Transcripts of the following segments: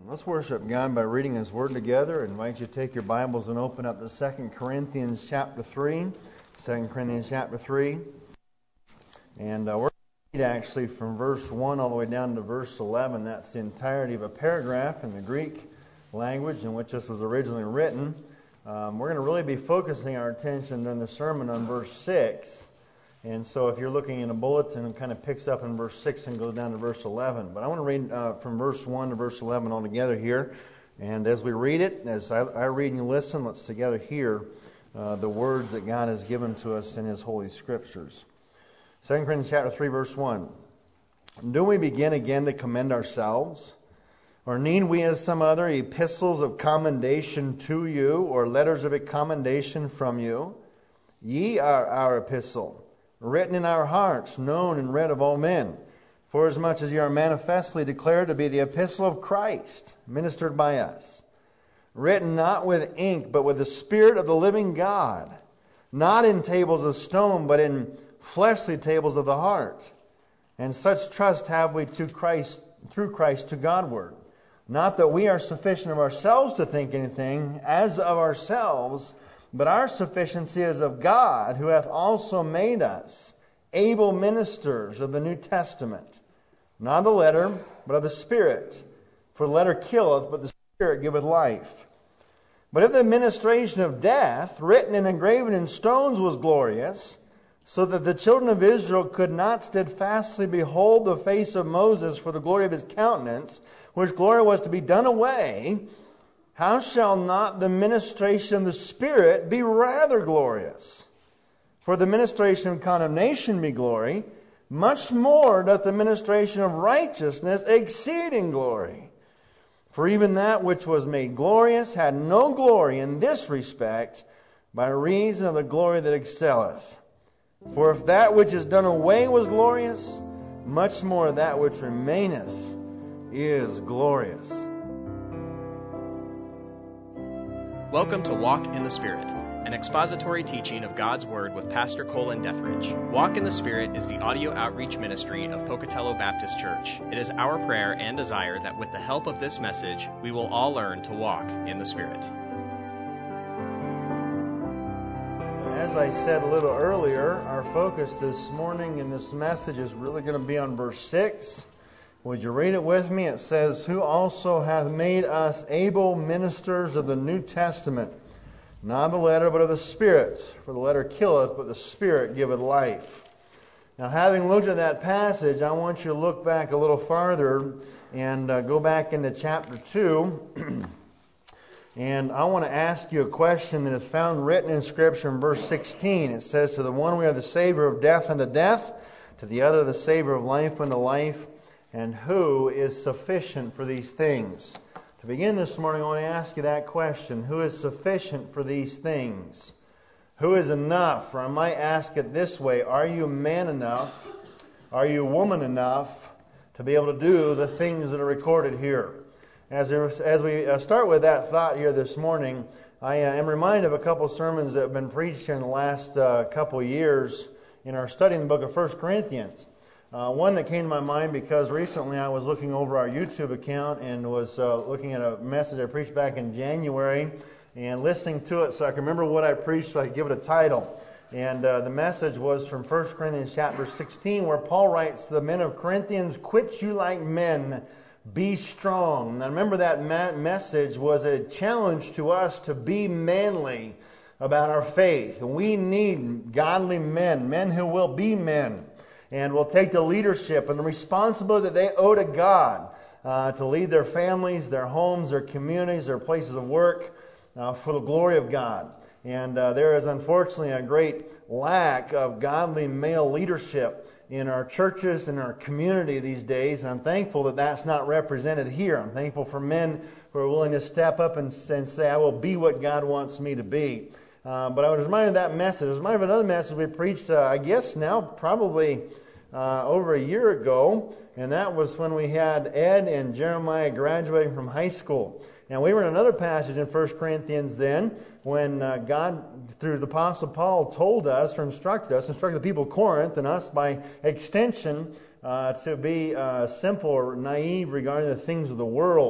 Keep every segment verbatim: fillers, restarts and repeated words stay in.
Let's worship God by reading His Word together. I invite you to take your Bibles and open up to Second Corinthians chapter three. Second Corinthians chapter three. And uh, we're going to read actually from verse one all the way down to verse eleven. That's the entirety of a paragraph in the Greek language in which this was originally written. Um, we're going to really be focusing our attention during the sermon on verse six. And so if you're looking in a bulletin, it kind of picks up in verse six and goes down to verse eleven. But I want to read uh, from verse one to verse eleven all together here. And as we read it, as I, I read and you listen, let's together hear uh, the words that God has given to us in His Holy Scriptures. Second Corinthians chapter three, verse one. Do we begin again to commend ourselves? Or need we as some other epistles of commendation to you, or letters of commendation from you? Ye are our epistle, written in our hearts, known and read of all men. Forasmuch as ye are manifestly declared to be the epistle of Christ, ministered by us, written not with ink, but with the Spirit of the living God, not in tables of stone, but in fleshly tables of the heart. And such trust have we to Christ, through Christ to Godward. Not that we are sufficient of ourselves to think anything as of ourselves, but our sufficiency is of God, who hath also made us able ministers of the New Testament. Not of the letter, but of the Spirit. For the letter killeth, but the Spirit giveth life. But if the ministration of death, written and engraven in stones, was glorious, so that the children of Israel could not steadfastly behold the face of Moses for the glory of his countenance, which glory was to be done away, how shall not the ministration of the Spirit be rather glorious? For the ministration of condemnation be glory, much more doth the ministration of righteousness exceed in glory. For even that which was made glorious had no glory in this respect, by reason of the glory that excelleth. For if that which is done away was glorious, much more that which remaineth is glorious. Welcome to Walk in the Spirit, an expository teaching of God's Word with Pastor Colin Dethridge. Walk in the Spirit is the audio outreach ministry of Pocatello Baptist Church. It is our prayer and desire that with the help of this message, we will all learn to walk in the Spirit. As I said a little earlier, our focus this morning in this message is really going to be on verse six. Would you read it with me? It says, who also hath made us able ministers of the New Testament, not of the letter, but of the Spirit. For the letter killeth, but the Spirit giveth life. Now, having looked at that passage, I want you to look back a little farther and uh, go back into chapter two. And I want to ask you a question that is found written in Scripture in verse sixteen. It says, to the one we are the Savior of death unto death, to the other the Savior of life unto life. And who is sufficient for these things? To begin this morning, I want to ask you that question. Who is sufficient for these things? Who is enough? Or I might ask it this way. Are you man enough? Are you woman enough to be able to do the things that are recorded here? As, as we start with that thought here this morning, I am reminded of a couple sermons that have been preached here in the last uh, couple years in our study in the book of First Corinthians. Uh, one that came to my mind because recently I was looking over our YouTube account and was uh, looking at a message I preached back in January and listening to it so I can remember what I preached so I could give it a title. And uh, the message was from First Corinthians chapter sixteen, where Paul writes to the men of Corinthians, quit you like men, be strong. Now remember that ma- message was a challenge to us to be manly about our faith. We need godly men, men who will be men. And will take the leadership and the responsibility that they owe to God uh, to lead their families, their homes, their communities, their places of work uh, for the glory of God. And uh, there is unfortunately a great lack of godly male leadership in our churches and our community these days. And I'm thankful that that's not represented here. I'm thankful for men who are willing to step up and, and say, I will be what God wants me to be. Uh, but I was reminded of that message. I was reminded of another message we preached, uh, I guess now probably uh, over a year ago. And that was when we had Ed and Jeremiah graduating from high school. And we were in another passage in First Corinthians then when uh, God, through the Apostle Paul, told us or instructed us, instructed the people of Corinth and us by extension uh, to be uh, simple or naive regarding the things of the world.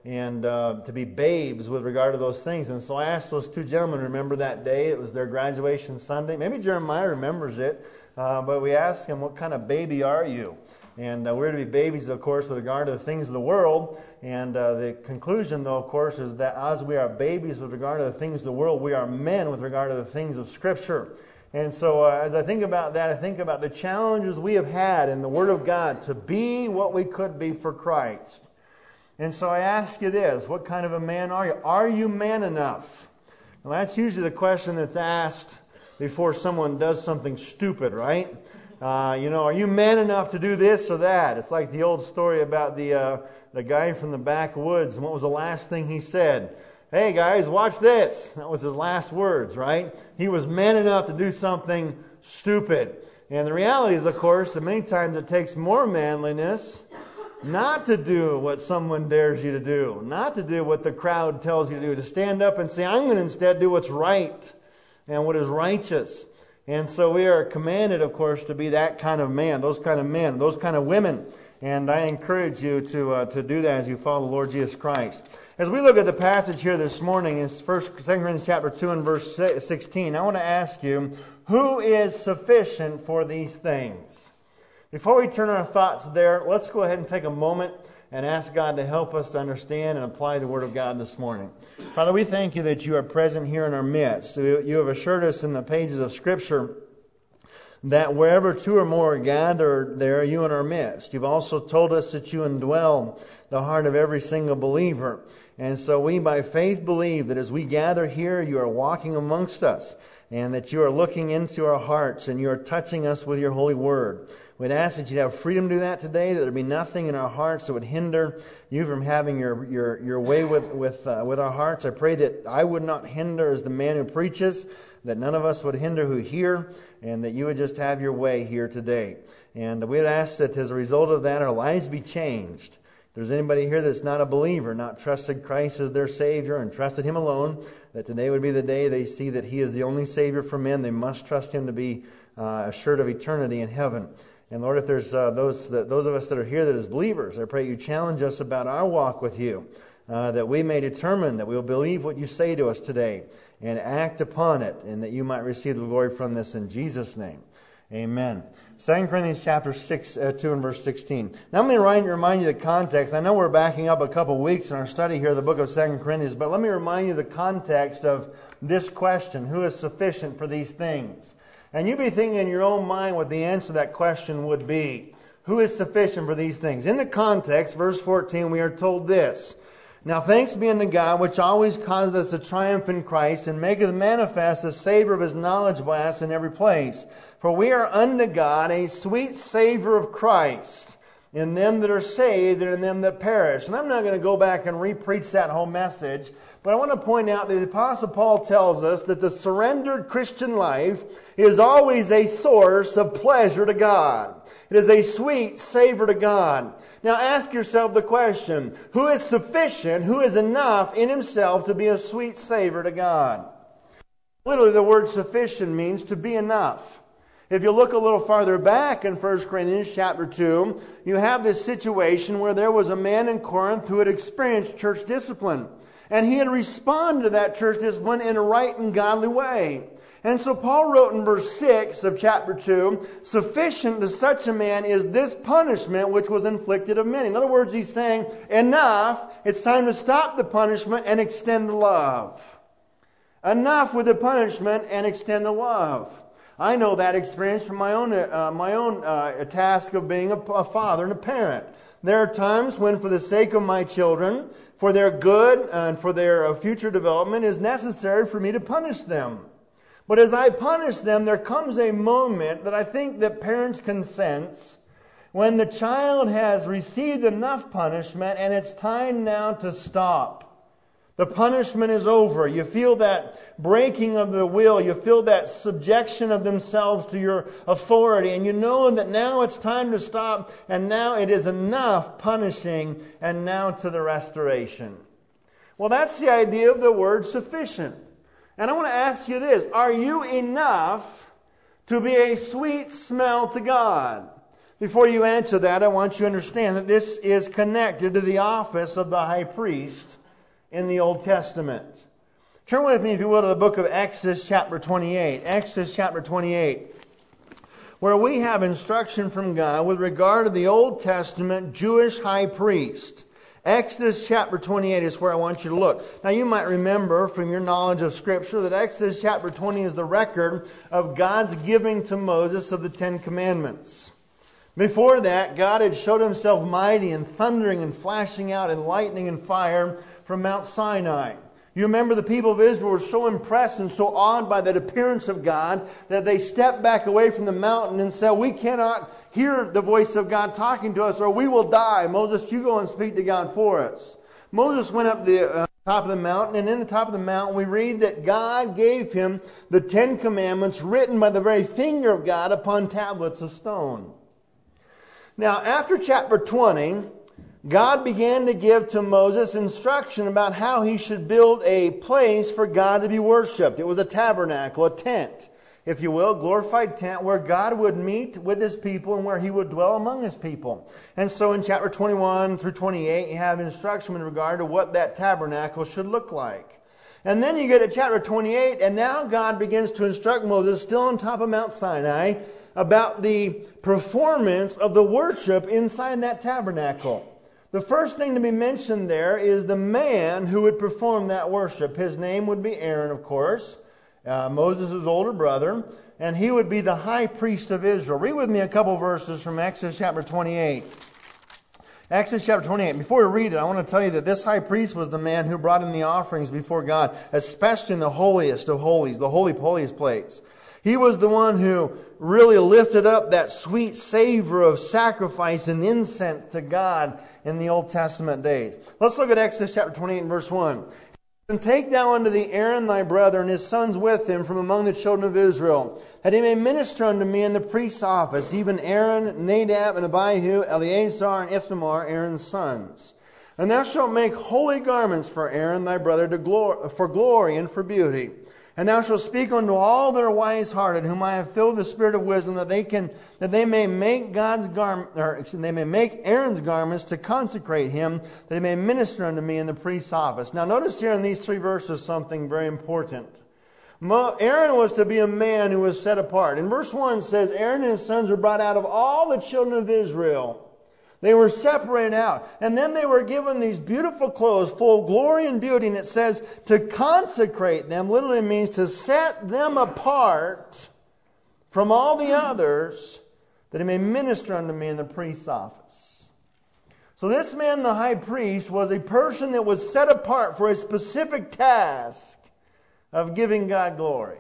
and uh, to be babes with regard to those things. And so I asked those two gentlemen to remember that day. It was their graduation Sunday. Maybe Jeremiah remembers it, uh, but we asked him, what kind of baby are you? And uh, we're to be babies, of course, with regard to the things of the world. And uh, the conclusion, though, of course, is that as we are babies with regard to the things of the world, we are men with regard to the things of Scripture. And so uh, as I think about that, I think about the challenges we have had in the Word of God to be what we could be for Christ. And so I ask you this, what kind of a man are you? Are you man enough? Well, that's usually the question that's asked before someone does something stupid, right? Uh, you know, are you man enough to do this or that? It's like the old story about the uh, the guy from the backwoods. And what was the last thing he said? Hey guys, watch this. That was his last words, right? He was man enough to do something stupid. And the reality is, of course, that many times it takes more manliness not to do what someone dares you to do, not to do what the crowd tells you to do, to stand up and say, I'm going to instead do what's right and what is righteous. And so we are commanded, of course, to be that kind of man, those kind of men, those kind of women. And I encourage you to uh, to do that as you follow the Lord Jesus Christ. As we look at the passage here this morning, in Second Corinthians chapter two and verse sixteen, I want to ask you, who is sufficient for these things? Before we turn our thoughts there, let's go ahead and take a moment and ask God to help us to understand and apply the Word of God this morning. Father, we thank you that you are present here in our midst. You have assured us in the pages of Scripture that wherever two or more are gathered, there are you in our midst. You've also told us that you indwell the heart of every single believer. And so we by faith believe that as we gather here, you are walking amongst us, and that you are looking into our hearts and you are touching us with your holy word. We'd ask that you'd have freedom to do that today, that there be nothing in our hearts that would hinder you from having your your, your way with with uh, with our hearts. I pray that I would not hinder as the man who preaches, that none of us would hinder who hear, and that you would just have your way here today. And we'd ask that as a result of that, our lives be changed. If there's anybody here that's not a believer, not trusted Christ as their Savior and trusted Him alone, that today would be the day they see that He is the only Savior for men. They must trust Him to be uh, assured of eternity in heaven. And Lord, if there's uh, those that, those of us that are here that as believers, I pray you challenge us about our walk with you, uh, that we may determine that we will believe what you say to us today and act upon it, and that you might receive the glory from this in Jesus' name. Amen. Second Corinthians chapter six, uh, two and verse sixteen. Now I'm going to remind, remind you the context. I know we're backing up a couple weeks in our study here of the book of Second Corinthians, but let me remind you the context of this question: who is sufficient for these things? And you be thinking in your own mind what the answer to that question would be. Who is sufficient for these things? In the context, verse fourteen, we are told this: Now thanks be unto God, which always causeth us to triumph in Christ, and maketh manifest the savour of His knowledge by us in every place. For we are unto God a sweet savour of Christ in them that are saved and in them that perish. And I'm not going to go back and re-preach that whole message, but I want to point out that the Apostle Paul tells us that the surrendered Christian life is always a source of pleasure to God. It is a sweet savor to God. Now ask yourself the question, who is sufficient, who is enough in himself to be a sweet savor to God? Literally, the word sufficient means to be enough. If you look a little farther back in First Corinthians chapter two, you have this situation where there was a man in Corinth who had experienced church discipline. And he had responded to that church discipline in a right and godly way. And so Paul wrote in verse six of chapter two, sufficient to such a man is this punishment which was inflicted of many. In other words, he's saying, enough, it's time to stop the punishment and extend the love. Enough with the punishment and extend the love. I know that experience from my own uh, my own uh, task of being a, a father and a parent. There are times when, for the sake of my children, for their good and for their uh, future development, it is necessary for me to punish them. But as I punish them, there comes a moment that I think that parents can sense when the child has received enough punishment and it's time now to stop. The punishment is over. You feel that breaking of the will. You feel that subjection of themselves to your authority. And you know that now it's time to stop. And now it is enough punishing. And now to the restoration. Well, that's the idea of the word sufficient. And I want to ask you this. Are you enough to be a sweet smell to God? Before you answer that, I want you to understand that this is connected to the office of the high priest in the Old Testament. Turn with me, if you will, to the book of Exodus chapter twenty-eight. Exodus chapter twenty-eight, where we have instruction from God with regard to the Old Testament Jewish high priest. Exodus chapter twenty-eight is where I want you to look. Now you might remember from your knowledge of Scripture that Exodus chapter twenty is the record of God's giving to Moses of the Ten Commandments. Before that, God had showed Himself mighty and thundering and flashing out and lightning and fire from Mount Sinai. You remember the people of Israel were so impressed and so awed by that appearance of God that they stepped back away from the mountain and said, we cannot hear the voice of God talking to us or we will die. Moses, you go and speak to God for us. Moses went up to the uh, top of the mountain, and in the top of the mountain we read that God gave him the Ten Commandments written by the very finger of God upon tablets of stone. Now, after chapter twenty, God began to give to Moses instruction about how he should build a place for God to be worshipped. It was a tabernacle, a tent, if you will, a glorified tent where God would meet with His people and where He would dwell among His people. And so in chapter twenty-one through twenty-eight, you have instruction in regard to what that tabernacle should look like. And then you get to chapter twenty-eight, and now God begins to instruct Moses, still on top of Mount Sinai, about the performance of the worship inside that tabernacle. The first thing to be mentioned there is the man who would perform that worship. His name would be Aaron, of course, uh, Moses' older brother, and he would be the high priest of Israel. Read with me a couple verses from Exodus chapter twenty-eight. Exodus chapter twenty-eight. Before we read it, I want to tell you that this high priest was the man who brought in the offerings before God, especially in the holiest of holies, the holy holiest place. He was the one who really lifted up that sweet savor of sacrifice and incense to God in the Old Testament days. Let's look at Exodus chapter twenty-eight and verse one. And take thou unto thee Aaron thy brother and his sons with him from among the children of Israel, that he may minister unto me in the priest's office, even Aaron, Nadab, and Abihu, Eleazar, and Ithamar, Aaron's sons. And thou shalt make holy garments for Aaron thy brother to glor- for glory and for beauty. And thou shalt speak unto all that are wise-hearted, whom I have filled with the spirit of wisdom, that they can, that they may make God's garment, or they may make Aaron's garments to consecrate him, that he may minister unto me in the priest's office. Now, notice here in these three verses something very important. Aaron was to be a man who was set apart. In verse one it says, Aaron and his sons were brought out of all the children of Israel. They were separated out. And then they were given these beautiful clothes full of glory and beauty. And it says to consecrate them literally means to set them apart from all the others, that he may minister unto me in the priest's office. So this man, the high priest, was a person that was set apart for a specific task of giving God glory.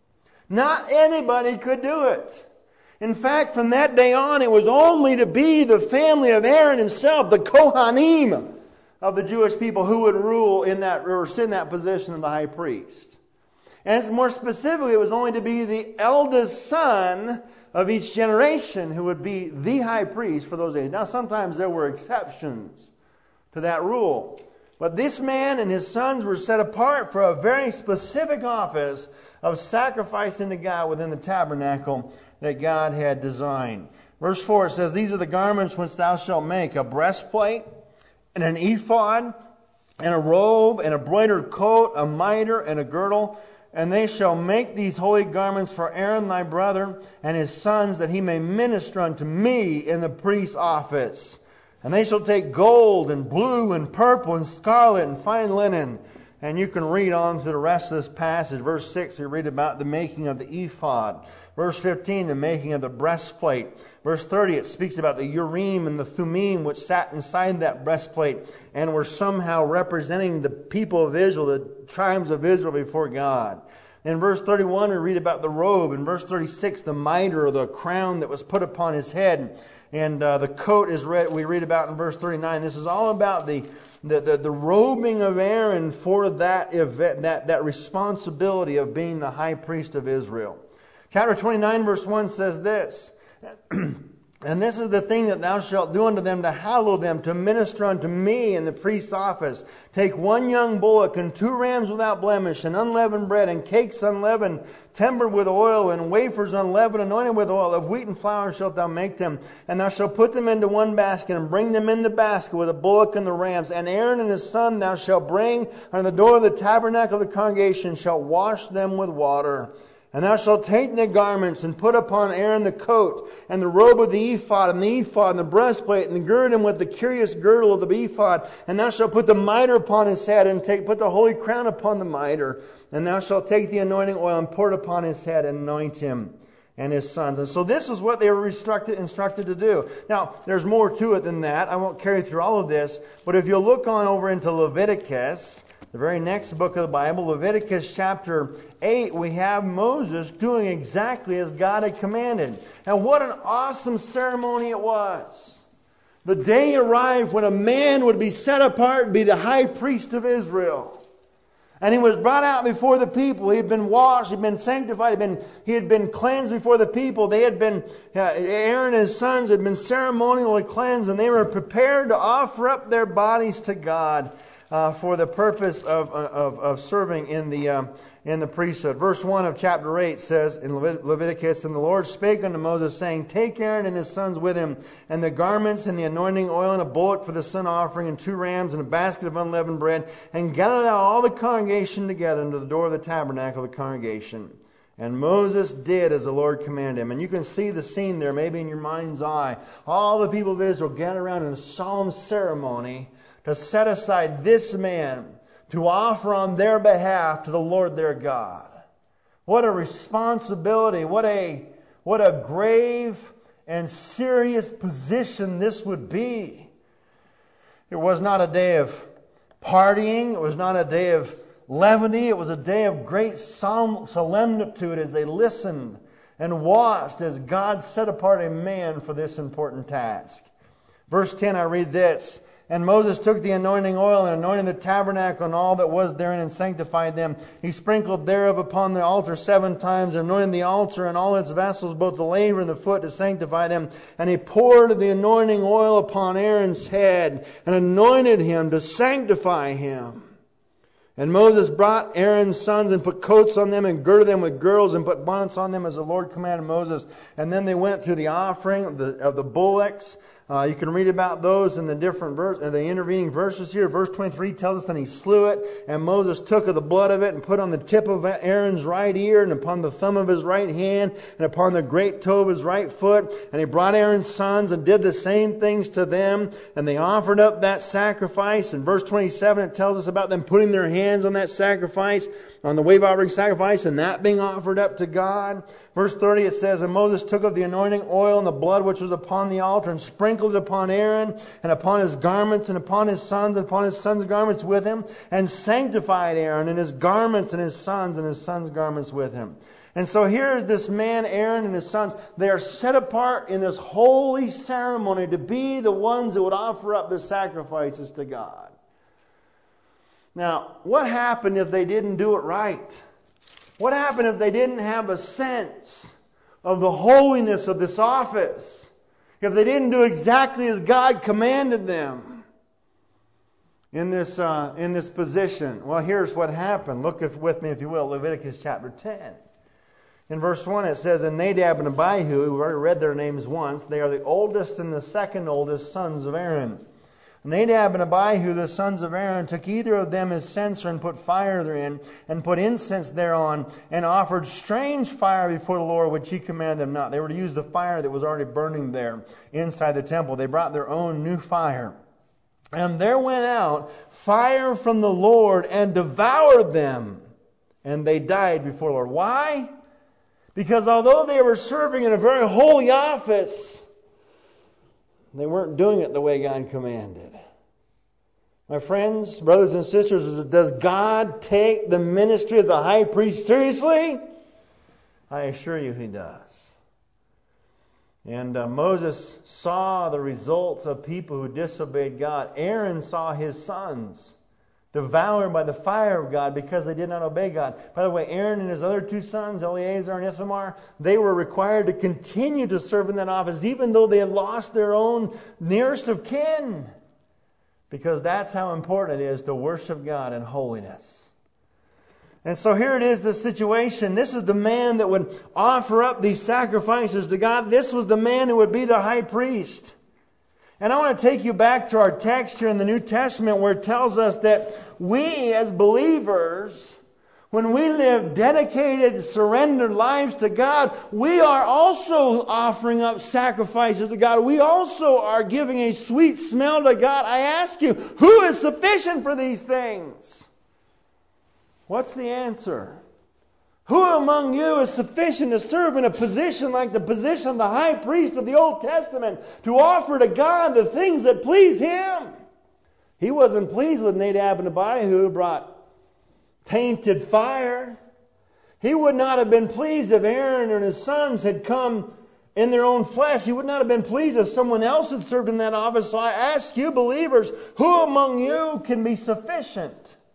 Not anybody could do it. In fact, from that day on, it was only to be the family of Aaron himself, the Kohanim of the Jewish people, who would rule in that, or sit in that position of the high priest. And more specifically, it was only to be the eldest son of each generation who would be the high priest for those days. Now, sometimes there were exceptions to that rule. But this man and his sons were set apart for a very specific office of sacrificing to God within the tabernacle that God had designed. Verse four says, These are the garments which thou shalt make, a breastplate, and an ephod, and a robe, and a broidered coat, a mitre, and a girdle. And they shall make these holy garments for Aaron thy brother and his sons, that he may minister unto me in the priest's office. And they shall take gold and blue and purple and scarlet and fine linen. And you can read on through the rest of this passage. Verse six, we read about the making of the ephod. Verse fifteen, the making of the breastplate. Verse thirty, it speaks about the Urim and the Thummim, which sat inside that breastplate and were somehow representing the people of Israel, the tribes of Israel before God. In verse thirty-one, we read about the robe. In verse thirty-six, the mitre, or the crown that was put upon his head. And uh, the coat is read, we read about in verse thirty-nine. This is all about the The, the, the robing of Aaron for that event, that, that responsibility of being the high priest of Israel. Chapter twenty-nine verse one says this. And this is the thing that thou shalt do unto them to hallow them, to minister unto me in the priest's office. Take one young bullock and two rams without blemish, and unleavened bread, and cakes unleavened, tempered with oil, and wafers unleavened, anointed with oil. Of wheat and flour shalt thou make them. And thou shalt put them into one basket, and bring them in the basket with the bullock and the rams. And Aaron and his son thou shalt bring unto the door of the tabernacle of the congregation, and shalt wash them with water. And thou shalt take the garments, and put upon Aaron the coat, and the robe of the ephod, and the ephod, and the breastplate, and gird him with the curious girdle of the ephod. And thou shalt put the mitre upon his head, and take put the holy crown upon the mitre. And thou shalt take the anointing oil, and pour it upon his head, and anoint him and his sons. And so this is what they were instructed, instructed to do. Now, there's more to it than that. I won't carry through all of this. But if you look on over into Leviticus, the very next book of the Bible, Leviticus chapter eight, we have Moses doing exactly as God had commanded. And what an awesome ceremony it was. The day arrived when a man would be set apart and be the high priest of Israel. And he was brought out before the people. He had been washed, he had been sanctified, he had been, he had been cleansed before the people. They had been, uh, Aaron and his sons had been ceremonially cleansed, and they were prepared to offer up their bodies to God. Uh, for the purpose of, of, of serving in the um, in the priesthood. Verse one of chapter eight says in Levit- Leviticus, And the Lord spake unto Moses, saying, Take Aaron and his sons with him, and the garments, and the anointing oil, and a bullock for the sin offering, and two rams, and a basket of unleavened bread, and gather thou all the congregation together unto the door of the tabernacle of the congregation. And Moses did as the Lord commanded him. And you can see the scene there, maybe in your mind's eye. All the people of Israel gather around in a solemn ceremony to set aside this man to offer on their behalf to the Lord their God. What a responsibility, what a, what a grave and serious position this would be. It was not a day of partying, it was not a day of levity, it was a day of great solemnity as they listened and watched as God set apart a man for this important task. Verse ten, I read this. And Moses took the anointing oil and anointed the tabernacle and all that was therein and sanctified them. He sprinkled thereof upon the altar seven times and anointed the altar and all its vessels, both the laver and the foot, to sanctify them. And he poured the anointing oil upon Aaron's head and anointed him to sanctify him. And Moses brought Aaron's sons and put coats on them and girded them with girdles and put bonnets on them as the Lord commanded Moses. And then they went through the offering of the, of the bullocks. Uh, you can read about those in the different verse, uh, the intervening verses here. Verse twenty-three tells us that he slew it, and Moses took of the blood of it and put on the tip of Aaron's right ear and upon the thumb of his right hand and upon the great toe of his right foot. And he brought Aaron's sons and did the same things to them, and they offered up that sacrifice. In verse twenty-seven it tells us about them putting their hands on that sacrifice, on the wave offering sacrifice, and that being offered up to God. Verse thirty it says, And Moses took of the anointing oil and the blood which was upon the altar and sprinkled it upon Aaron and upon his garments and upon his sons and upon his sons' garments with him, and sanctified Aaron and his garments and his sons and his sons' garments with him. And so here is this man, Aaron and his sons. They are set apart in this holy ceremony to be the ones that would offer up the sacrifices to God. Now, what happened if they didn't do it right? What happened if they didn't have a sense of the holiness of this office? If they didn't do exactly as God commanded them in this uh, in this position? Well, here's what happened. Look if, with me, if you will, Leviticus chapter ten. In verse one it says, And Nadab and Abihu, we've already read their names once, they are the oldest and the second oldest sons of Aaron. Nadab and Abihu, the sons of Aaron, took either of them his censer and put fire therein, and put incense thereon, and offered strange fire before the Lord, which he commanded them not. They were to use the fire that was already burning there inside the temple. They brought their own new fire. And there went out fire from the Lord and devoured them, and they died before the Lord. Why? Because although they were serving in a very holy office, they weren't doing it the way God commanded. My friends, brothers and sisters, does God take the ministry of the high priest seriously? I assure you He does. And uh, Moses saw the results of people who disobeyed God. Aaron saw his sons devoured by the fire of God because they did not obey God. By the way, Aaron and his other two sons, Eleazar and Ithamar, they were required to continue to serve in that office even though they had lost their own nearest of kin. Because that's how important it is to worship God in holiness. And so here it is, the situation. This is the man that would offer up these sacrifices to God. This was the man who would be the high priest. And I want to take you back to our text here in the New Testament where it tells us that we as believers, when we live dedicated, surrendered lives to God, we are also offering up sacrifices to God. We also are giving a sweet smell to God. I ask you, who is sufficient for these things? What's the answer? Who among you is sufficient to serve in a position like the position of the high priest of the Old Testament to offer to God the things that please Him? He wasn't pleased with Nadab and Abihu who brought tainted fire. He would not have been pleased if Aaron and his sons had come in their own flesh. He would not have been pleased if someone else had served in that office. So I ask you, believers, who among you can be sufficient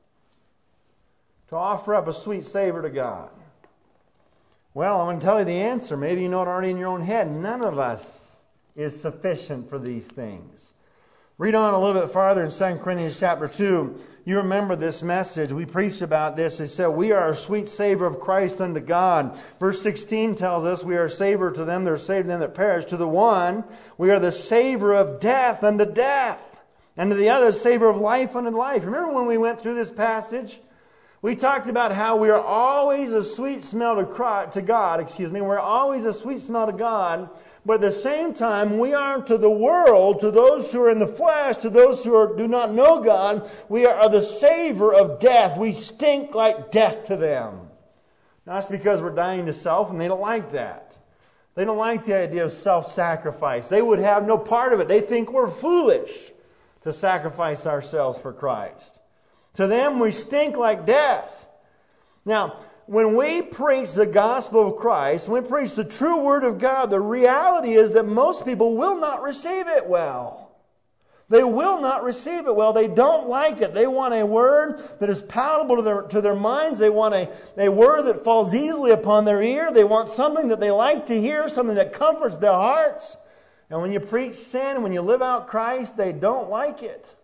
to offer up a sweet savor to God? Well, I'm going to tell you the answer. Maybe you know it already in your own head. None of us is sufficient for these things. Read on a little bit farther in Second Corinthians chapter two. You remember this message. We preached about this. It said, we are a sweet savor of Christ unto God. Verse sixteen tells us we are a savor to them that are saved, to them that perish. To the one, we are the savor of death unto death. And to the other, savor of life unto life. Remember when we went through this passage? We talked about how we are always a sweet smell to, cry, to God, excuse me. We're always a sweet smell to God. But at the same time, we are to the world, to those who are in the flesh, to those who are, do not know God, we are the savor of death. We stink like death to them. Now, that's because we're dying to self, and they don't like that. They don't like the idea of self-sacrifice. They would have no part of it. They think we're foolish to sacrifice ourselves for Christ. To them, we stink like death. Now, when we preach the gospel of Christ, when we preach the true word of God, the reality is that most people will not receive it well. They will not receive it well. They don't like it. They want a word that is palatable to their, to their minds. They want a, a word that falls easily upon their ear. They want something that they like to hear, something that comforts their hearts. And when you preach sin, when you live out Christ, they don't like it.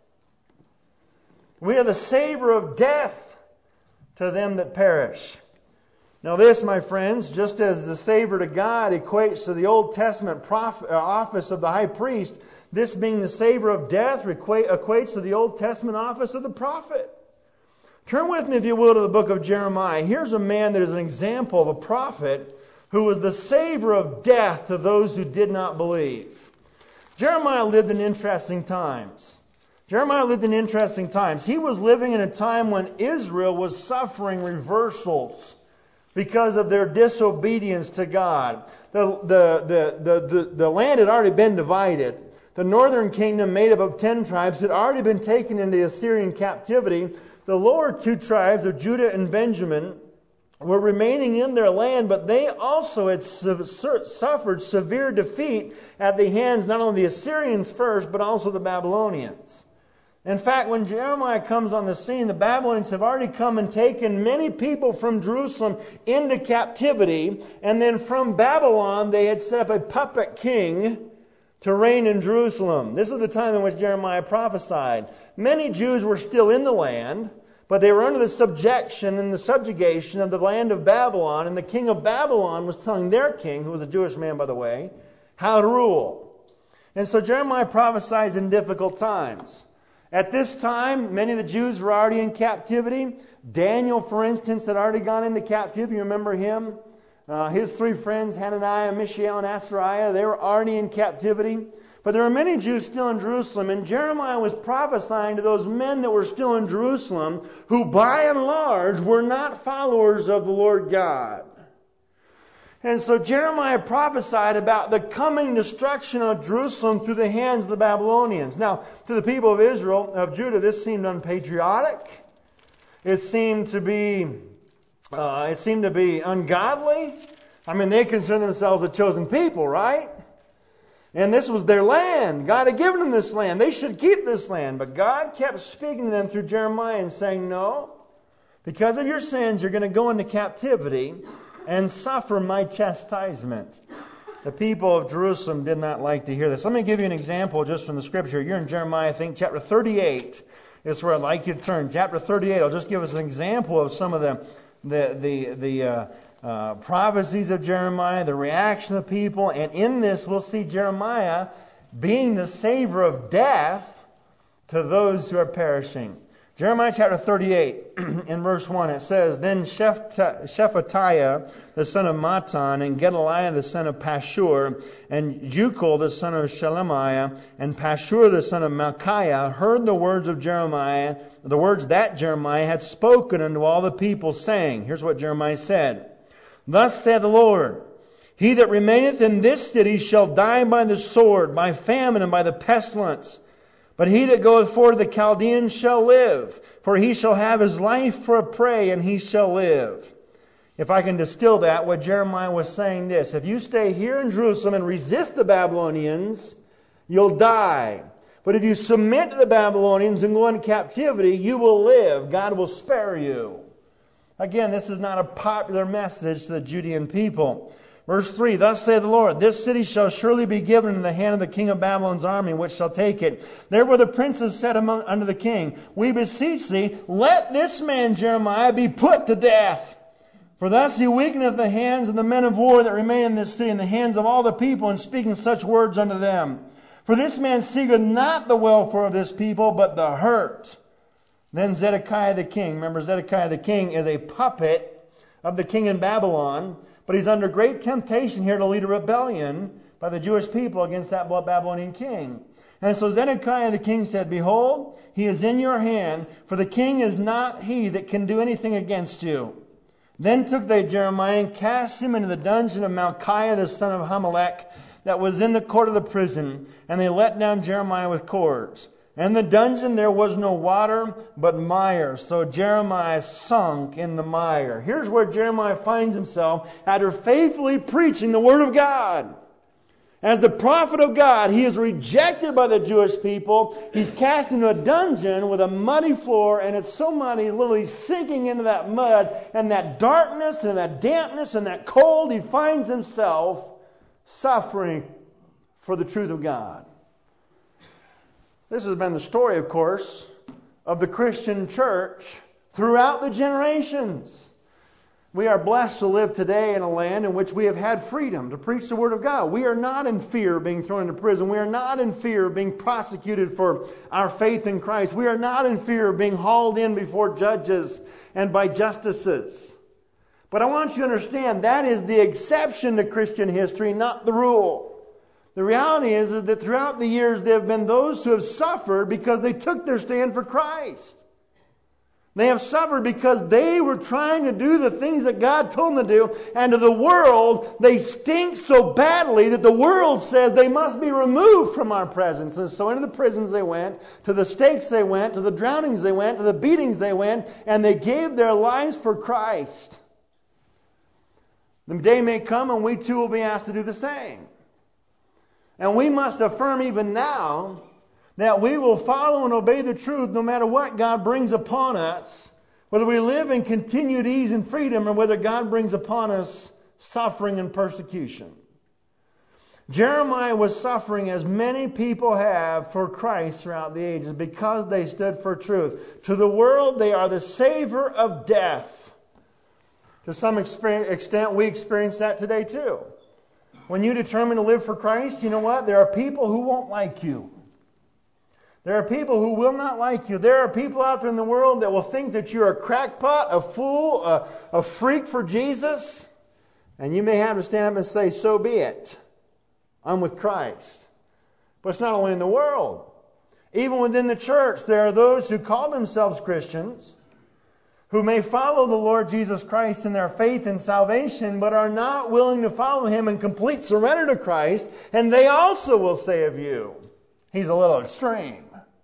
We are the savor of death to them that perish. Now this, my friends, just as the savor to God equates to the Old Testament prophet, uh, office of the high priest, this being the savor of death equates to the Old Testament office of the prophet. Turn with me, if you will, to the book of Jeremiah. Here's a man that is an example of a prophet who was the savor of death to those who did not believe. Jeremiah lived in interesting times. Jeremiah lived in interesting times. He was living in a time when Israel was suffering reversals because of their disobedience to God. The, the, the, the, the, the land had already been divided. The northern kingdom, made up of ten tribes, had already been taken into Assyrian captivity. The lower two tribes of Judah and Benjamin were remaining in their land, but they also had su- suffered severe defeat at the hands not only of the Assyrians first, but also the Babylonians. In fact, when Jeremiah comes on the scene, the Babylonians have already come and taken many people from Jerusalem into captivity. And then from Babylon, they had set up a puppet king to reign in Jerusalem. This is the time in which Jeremiah prophesied. Many Jews were still in the land, but they were under the subjection and the subjugation of the land of Babylon. And the king of Babylon was telling their king, who was a Jewish man, by the way, how to rule. And so Jeremiah prophesies in difficult times. At this time, many of the Jews were already in captivity. Daniel, for instance, had already gone into captivity. You remember him? Uh, his three friends, Hananiah, Mishael, and Azariah, they were already in captivity. But there were many Jews still in Jerusalem, and Jeremiah was prophesying to those men that were still in Jerusalem, who by and large were not followers of the Lord God. And so Jeremiah prophesied about the coming destruction of Jerusalem through the hands of the Babylonians. Now, to the people of Israel, of Judah, this seemed unpatriotic. It seemed to be, uh, it seemed to be ungodly. I mean, they consider themselves a chosen people, right? And this was their land. God had given them this land. They should keep this land. But God kept speaking to them through Jeremiah and saying, no, because of your sins, you're going to go into captivity and suffer my chastisement. The people of Jerusalem did not like to hear this. Let me give you an example just from the Scripture. You're in Jeremiah, I think, chapter thirty-eight. Is where I'd like you to turn. Chapter thirty-eight. I'll just give us an example of some of the the the the uh, uh, prophecies of Jeremiah, the reaction of the people, and in this we'll see Jeremiah being the savior of death to those who are perishing. Jeremiah chapter thirty-eight, in verse one, it says, Then Shephatiah the son of Mattan, and Gedaliah the son of Pashur, and Jucal the son of Shelemiah, and Pashur the son of Malchiah heard the words of Jeremiah, the words that Jeremiah had spoken unto all the people, saying, here's what Jeremiah said, Thus saith the Lord, He that remaineth in this city shall die by the sword, by famine, and by the pestilence. But he that goeth forth to the Chaldeans shall live, for he shall have his life for a prey, and he shall live. If I can distill that, what Jeremiah was saying this, if you stay here in Jerusalem and resist the Babylonians, you'll die. But if you submit to the Babylonians and go into captivity, you will live. God will spare you. Again, this is not a popular message to the Judean people. Verse three, Thus saith the Lord, This city shall surely be given in the hand of the king of Babylon's army, which shall take it. Therefore the princes said among, unto the king, We beseech thee, let this man Jeremiah be put to death. For thus he weakeneth the hands of the men of war that remain in this city, and the hands of all the people, in speaking such words unto them. For this man seeketh not the welfare of this people, but the hurt. Then Zedekiah the king, remember Zedekiah the king is a puppet of the king in Babylon, but he's under great temptation here to lead a rebellion by the Jewish people against that Babylonian king. And so Zedekiah the king said, Behold, he is in your hand, for the king is not he that can do anything against you. Then took they Jeremiah and cast him into the dungeon of Malchiah the son of Hamelech, that was in the court of the prison, and they let down Jeremiah with cords. In the dungeon there was no water, but mire. So Jeremiah sunk in the mire. Here's where Jeremiah finds himself after faithfully preaching the Word of God. As the prophet of God, he is rejected by the Jewish people. He's cast into a dungeon with a muddy floor, and it's so muddy, he's literally sinking into that mud, and that darkness, and that dampness, and that cold, he finds himself suffering for the truth of God. This has been the story, of course, of the Christian church throughout the generations. We are blessed to live today in a land in which we have had freedom to preach the Word of God. We are not in fear of being thrown into prison. We are not in fear of being prosecuted for our faith in Christ. We are not in fear of being hauled in before judges and by justices. But I want you to understand that is the exception to Christian history, not the rule. The reality is, is that throughout the years there have been those who have suffered because they took their stand for Christ. They have suffered because they were trying to do the things that God told them to do. And to the world, they stink so badly that the world says they must be removed from our presence. And so into the prisons they went, to the stakes they went, to the drownings they went, to the beatings they went, and they gave their lives for Christ. The day may come and we too will be asked to do the same. And we must affirm even now that we will follow and obey the truth no matter what God brings upon us, whether we live in continued ease and freedom or whether God brings upon us suffering and persecution. Jeremiah was suffering as many people have for Christ throughout the ages because they stood for truth. To the world, they are the savor of death. To some extent, we experience that today too. When you determine to live for Christ, you know what? There are people who won't like you. There are people who will not like you. There are people out there in the world that will think that you're a crackpot, a fool, a, a freak for Jesus. And you may have to stand up and say, so be it. I'm with Christ. But it's not only in the world. Even within the church, there are those who call themselves Christians, who may follow the Lord Jesus Christ in their faith and salvation, but are not willing to follow Him in complete surrender to Christ, and they also will say of you, he's a little extreme.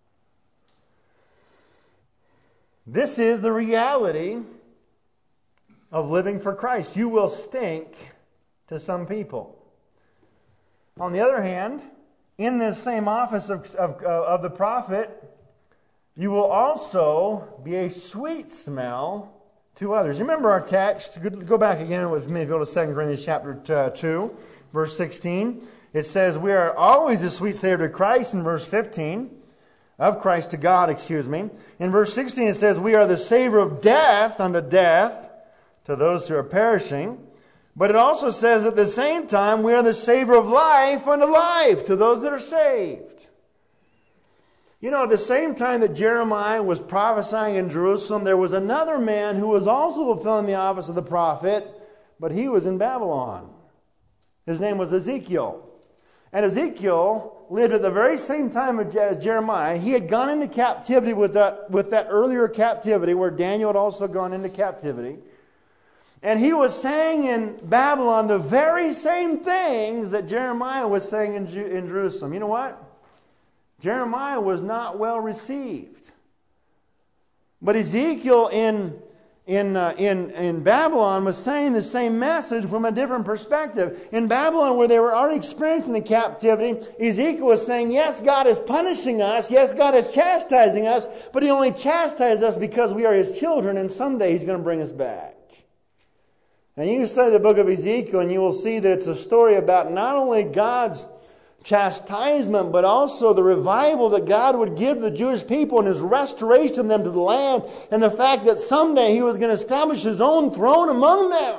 This is the reality of living for Christ. You will stink to some people. On the other hand, in this same office of, of, of the prophet, you will also be a sweet smell to others. You remember our text? Go back again with me. Go to Second Corinthians chapter two, verse sixteen. It says, we are always a sweet savor to Christ in verse fifteen. Of Christ to God, excuse me. In verse sixteen it says, we are the savor of death unto death to those who are perishing. But it also says at the same time, we are the savor of life unto life to those that are saved. You know, at the same time that Jeremiah was prophesying in Jerusalem, there was another man who was also fulfilling the office of the prophet, but he was in Babylon. His name was Ezekiel. And Ezekiel lived at the very same time as Jeremiah. He had gone into captivity with that, with that earlier captivity where Daniel had also gone into captivity. And he was saying in Babylon the very same things that Jeremiah was saying in, Ju- in Jerusalem. You know what? Jeremiah was not well received. But Ezekiel in in uh, in in Babylon was saying the same message from a different perspective. In Babylon, where they were already experiencing the captivity, Ezekiel was saying, yes, God is punishing us. Yes, God is chastising us. But He only chastises us because we are His children, and someday He's going to bring us back. And you can study the book of Ezekiel, and you will see that it's a story about not only God's chastisement, but also the revival that God would give the Jewish people and His restoration of them to the land, and the fact that someday He was going to establish His own throne among them.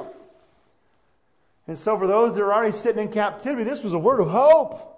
And so for those that are already sitting in captivity, this was a word of hope.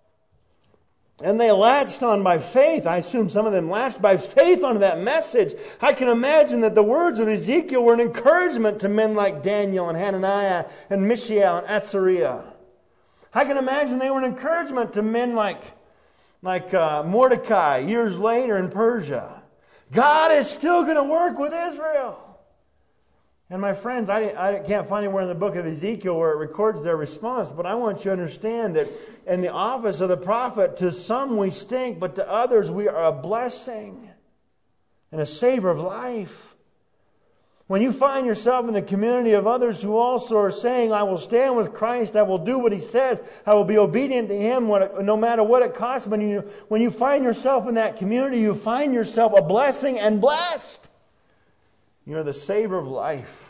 And they latched on by faith. I assume some of them latched by faith onto that message. I can imagine that the words of Ezekiel were an encouragement to men like Daniel and Hananiah and Mishael and Azariah. I can imagine they were an encouragement to men like, like uh, Mordecai years later in Persia. God is still going to work with Israel. And my friends, I, I can't find anywhere in the book of Ezekiel where it records their response, but I want you to understand that in the office of the prophet, to some we stink, but to others we are a blessing and a savor of life. When you find yourself in the community of others who also are saying, I will stand with Christ, I will do what He says, I will be obedient to Him no matter what it costs, when you, when you find yourself in that community, you find yourself a blessing and blessed. You're the savor of life.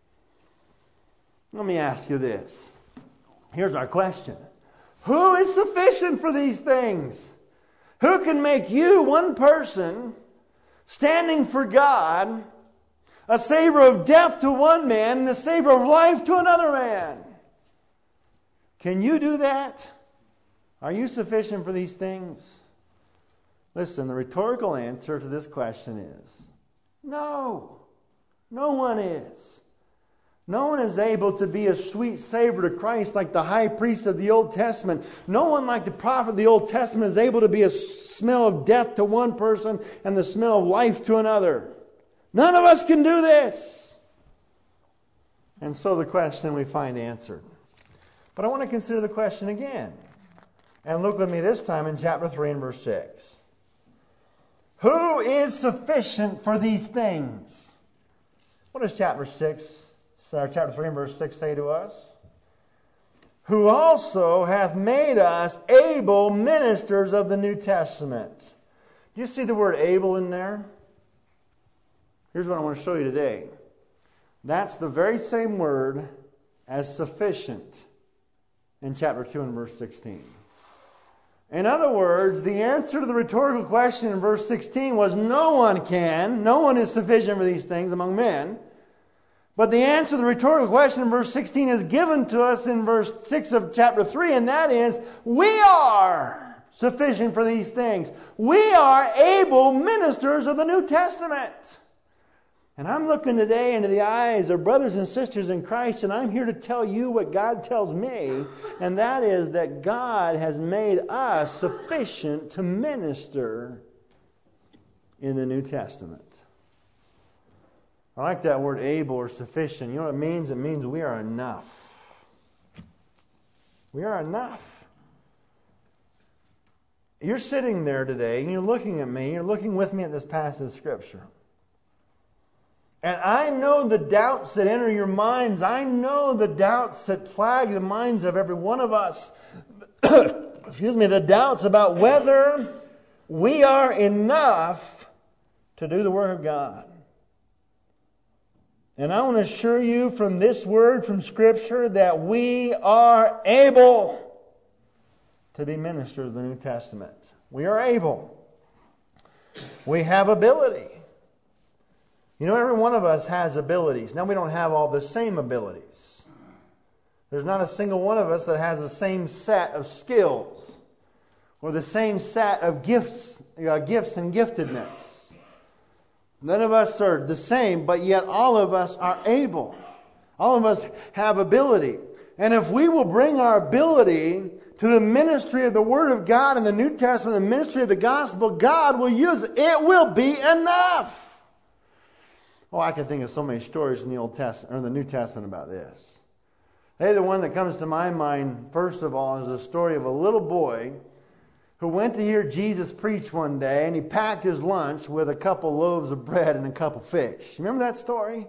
Let me ask you this. Here's our question. Who is sufficient for these things? Who can make you, one person, standing for God, a savor of death to one man and a savor of life to another man? Can you do that? Are you sufficient for these things? Listen, the rhetorical answer to this question is no. No one is. No one is able to be a sweet savor to Christ like the high priest of the Old Testament. No one like the prophet of the Old Testament is able to be a smell of death to one person and the smell of life to another. None of us can do this. And so the question we find answered. But I want to consider the question again. And look with me this time in chapter three and verse six. Who is sufficient for these things? What does chapter six, or chapter three and verse six say to us? Who also hath made us able ministers of the New Testament. Do you see the word able in there? Here's what I want to show you today. That's the very same word as sufficient in chapter two and verse sixteen. In other words, the answer to the rhetorical question in verse sixteen was no one can, no one is sufficient for these things among men. But the answer to the rhetorical question in verse sixteen is given to us in verse six of chapter three, and that is, we are sufficient for these things. We are able ministers of the New Testament. And I'm looking today into the eyes of brothers and sisters in Christ, and I'm here to tell you what God tells me, and that is that God has made us sufficient to minister in the New Testament. I like that word able or sufficient. You know what it means? It means we are enough. We are enough. You're sitting there today, and you're looking at me, you're looking with me at this passage of Scripture. And I know the doubts that enter your minds. I know the doubts that plague the minds of every one of us. excuse me, the doubts about whether we are enough to do the work of God. And I want to assure you from this word from Scripture that we are able to be ministers of the New Testament. We are able. We have ability. You know, every one of us has abilities. Now, we don't have all the same abilities. There's not a single one of us that has the same set of skills or the same set of gifts, uh, gifts and giftedness. None of us are the same, but yet all of us are able. All of us have ability. And if we will bring our ability to the ministry of the Word of God in the New Testament, the ministry of the gospel, God will use it. It will be enough. Oh, I can think of so many stories in the Old Testament or the New Testament about this. Hey, the one that comes to my mind, first of all, is the story of a little boy who went to hear Jesus preach one day, and he packed his lunch with a couple loaves of bread and a couple fish. You remember that story?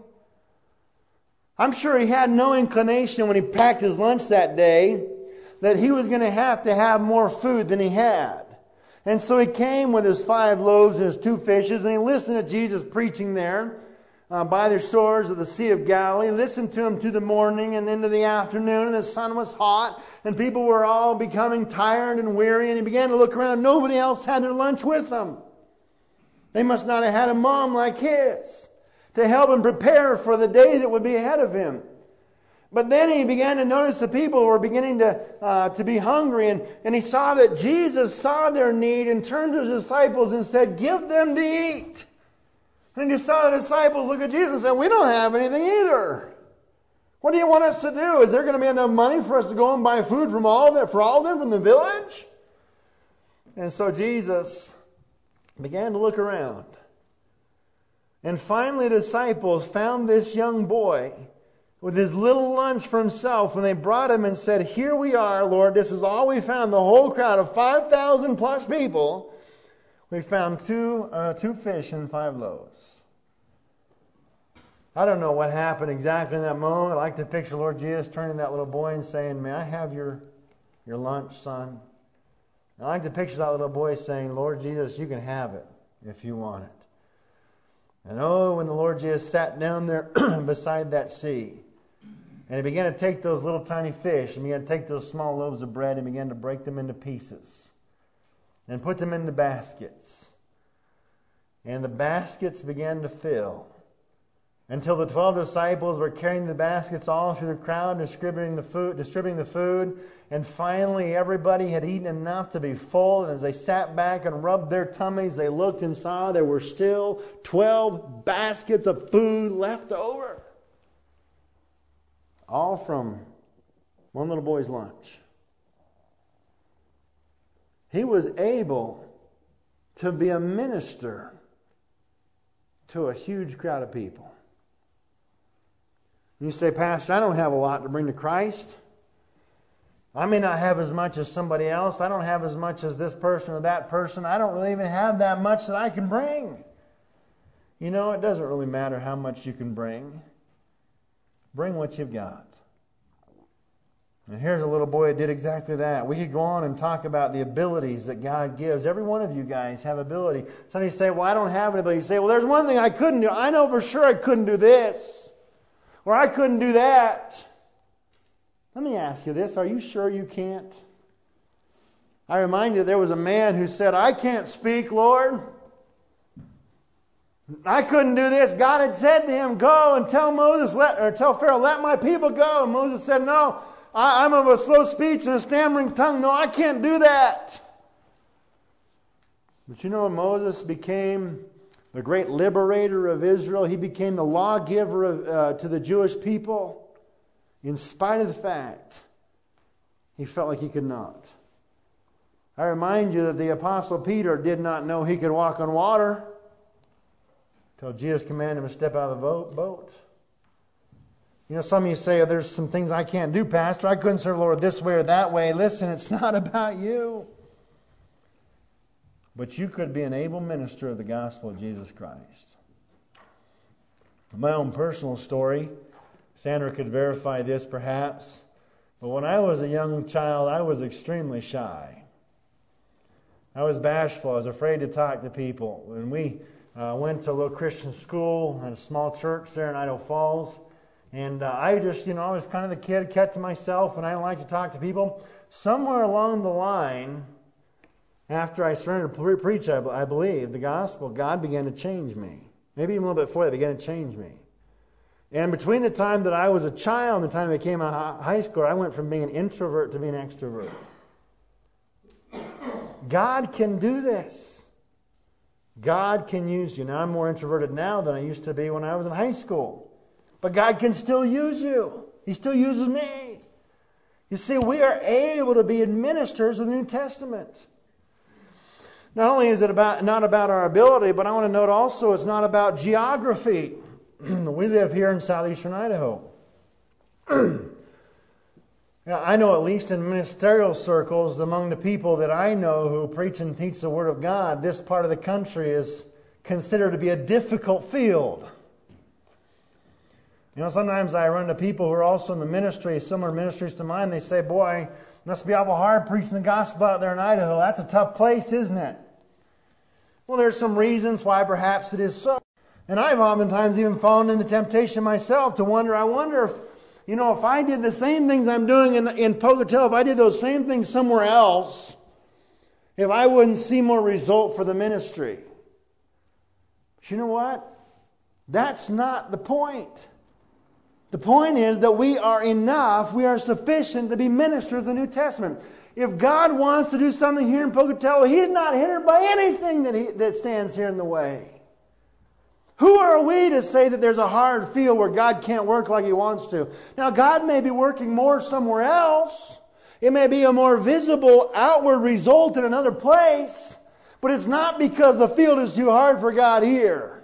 I'm sure he had no inclination when he packed his lunch that day that he was going to have to have more food than he had. And so he came with his five loaves and his two fishes, and he listened to Jesus preaching there uh, by the shores of the Sea of Galilee. He listened to him through the morning and into the afternoon, and the sun was hot, and people were all becoming tired and weary, and he began to look around. Nobody else had their lunch with them. They must not have had a mom like his to help him prepare for the day that would be ahead of him. But then he began to notice the people were beginning to uh, to be hungry, and, and he saw that Jesus saw their need and turned to his disciples and said, "Give them to eat." And he saw the disciples look at Jesus and said, "We don't have anything either. What do you want us to do? Is there going to be enough money for us to go and buy food from all of them, for all of them from the village?" And so Jesus began to look around. And finally the disciples found this young boy with his little lunch for himself, when they brought him and said, "Here we are, Lord. This is all we found." The whole crowd of five thousand plus people, we found two uh, two fish and five loaves. I don't know what happened exactly in that moment. I like to picture Lord Jesus turning to that little boy and saying, "May I have your, your lunch, son?" I like to picture that little boy saying, "Lord Jesus, you can have it if you want it." And oh, when the Lord Jesus sat down there beside that sea, and he began to take those little tiny fish, and began to take those small loaves of bread, and began to break them into pieces, and put them into baskets. And the baskets began to fill, until the twelve disciples were carrying the baskets all through the crowd, distributing the food, distributing the food, and finally everybody had eaten enough to be full. And as they sat back and rubbed their tummies, they looked and saw there were still twelve baskets of food left over. All from one little boy's lunch. He was able to be a minister to a huge crowd of people. You say, "Pastor, I don't have a lot to bring to Christ. I may not have as much as somebody else. I don't have as much as this person or that person. I don't really even have that much that I can bring." You know, it doesn't really matter how much you can bring. Bring what you've got. And here's a little boy who did exactly that. We could go on and talk about the abilities that God gives. Every one of you guys have ability. Some of you say, "Well, I don't have an ability." You say, "Well, there's one thing I couldn't do. I know for sure I couldn't do this. Or I couldn't do that." Let me ask you this. Are you sure you can't? I remind you, there was a man who said, "I can't speak, Lord. I couldn't do this." God had said to him, "Go and tell Moses, let, or tell Pharaoh, let my people go." And Moses said, "No, I, I'm of a slow speech and a stammering tongue. No, I can't do that." But you know, Moses became the great liberator of Israel. He became the lawgiver of, uh, to the Jewish people, in spite of the fact he felt like he could not. I remind you that the Apostle Peter did not know he could walk on water until Jesus commanded him to step out of the boat. You know, some of you say, "Oh, there's some things I can't do, Pastor. I couldn't serve the Lord this way or that way." Listen, it's not about you. But you could be an able minister of the gospel of Jesus Christ. My own personal story, Sandra could verify this perhaps, but when I was a young child, I was extremely shy. I was bashful. I was afraid to talk to people. When we uh, went to a little Christian school at a small church there in Idaho Falls, and uh, I just, you know, I was kind of the kid, kept to myself, and I didn't like to talk to people. Somewhere along the line, after I surrendered to pre- preach, I, I believe, the gospel, God began to change me. Maybe even a little bit before that, began to change me. And between the time that I was a child and the time I became a high schooler, I went from being an introvert to being an extrovert. God can do this. God can use you. Now, I'm more introverted now than I used to be when I was in high school. But God can still use you. He still uses me. You see, we are able to be administrators of the New Testament. Not only is it about not about our ability, but I want to note also it's not about geography. We live here in southeastern Idaho. Now, I know at least in ministerial circles, among the people that I know who preach and teach the Word of God, this part of the country is considered to be a difficult field. You know, sometimes I run into people who are also in the ministry, similar ministries to mine. They say, boy, it must be awful hard preaching the gospel out there in Idaho. That's a tough place, isn't it? Well, there's some reasons why perhaps it is so. And I've oftentimes even fallen into temptation myself to wonder, I wonder if, you know, if I did the same things I'm doing in, in Pocatello, if I did those same things somewhere else, if I wouldn't see more result for the ministry. But you know what? That's not the point. The point is that we are enough, we are sufficient to be ministers of the New Testament. If God wants to do something here in Pocatello, He's not hindered by anything that, he, that stands here in the way. Who are we to say that there's a hard field where God can't work like He wants to? Now, God may be working more somewhere else. It may be a more visible outward result in another place. But it's not because the field is too hard for God here.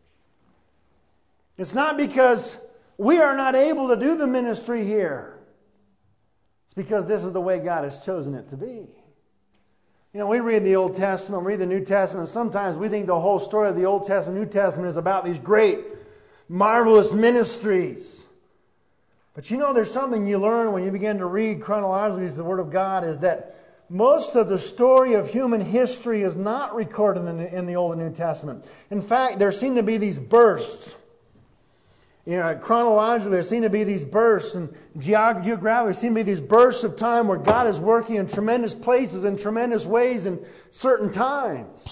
It's not because we are not able to do the ministry here. It's because this is the way God has chosen it to be. You know, we read the Old Testament, read the New Testament. Sometimes we think the whole story of the Old Testament, New Testament is about these great, marvelous ministries. But you know, there's something you learn when you begin to read chronologically the Word of God is that most of the story of human history is not recorded in the, in the Old and New Testament. In fact, there seem to be these bursts. You know, chronologically, there seem to be these bursts, and geographically, there seem to be these bursts of time where God is working in tremendous places, in tremendous ways, in certain times.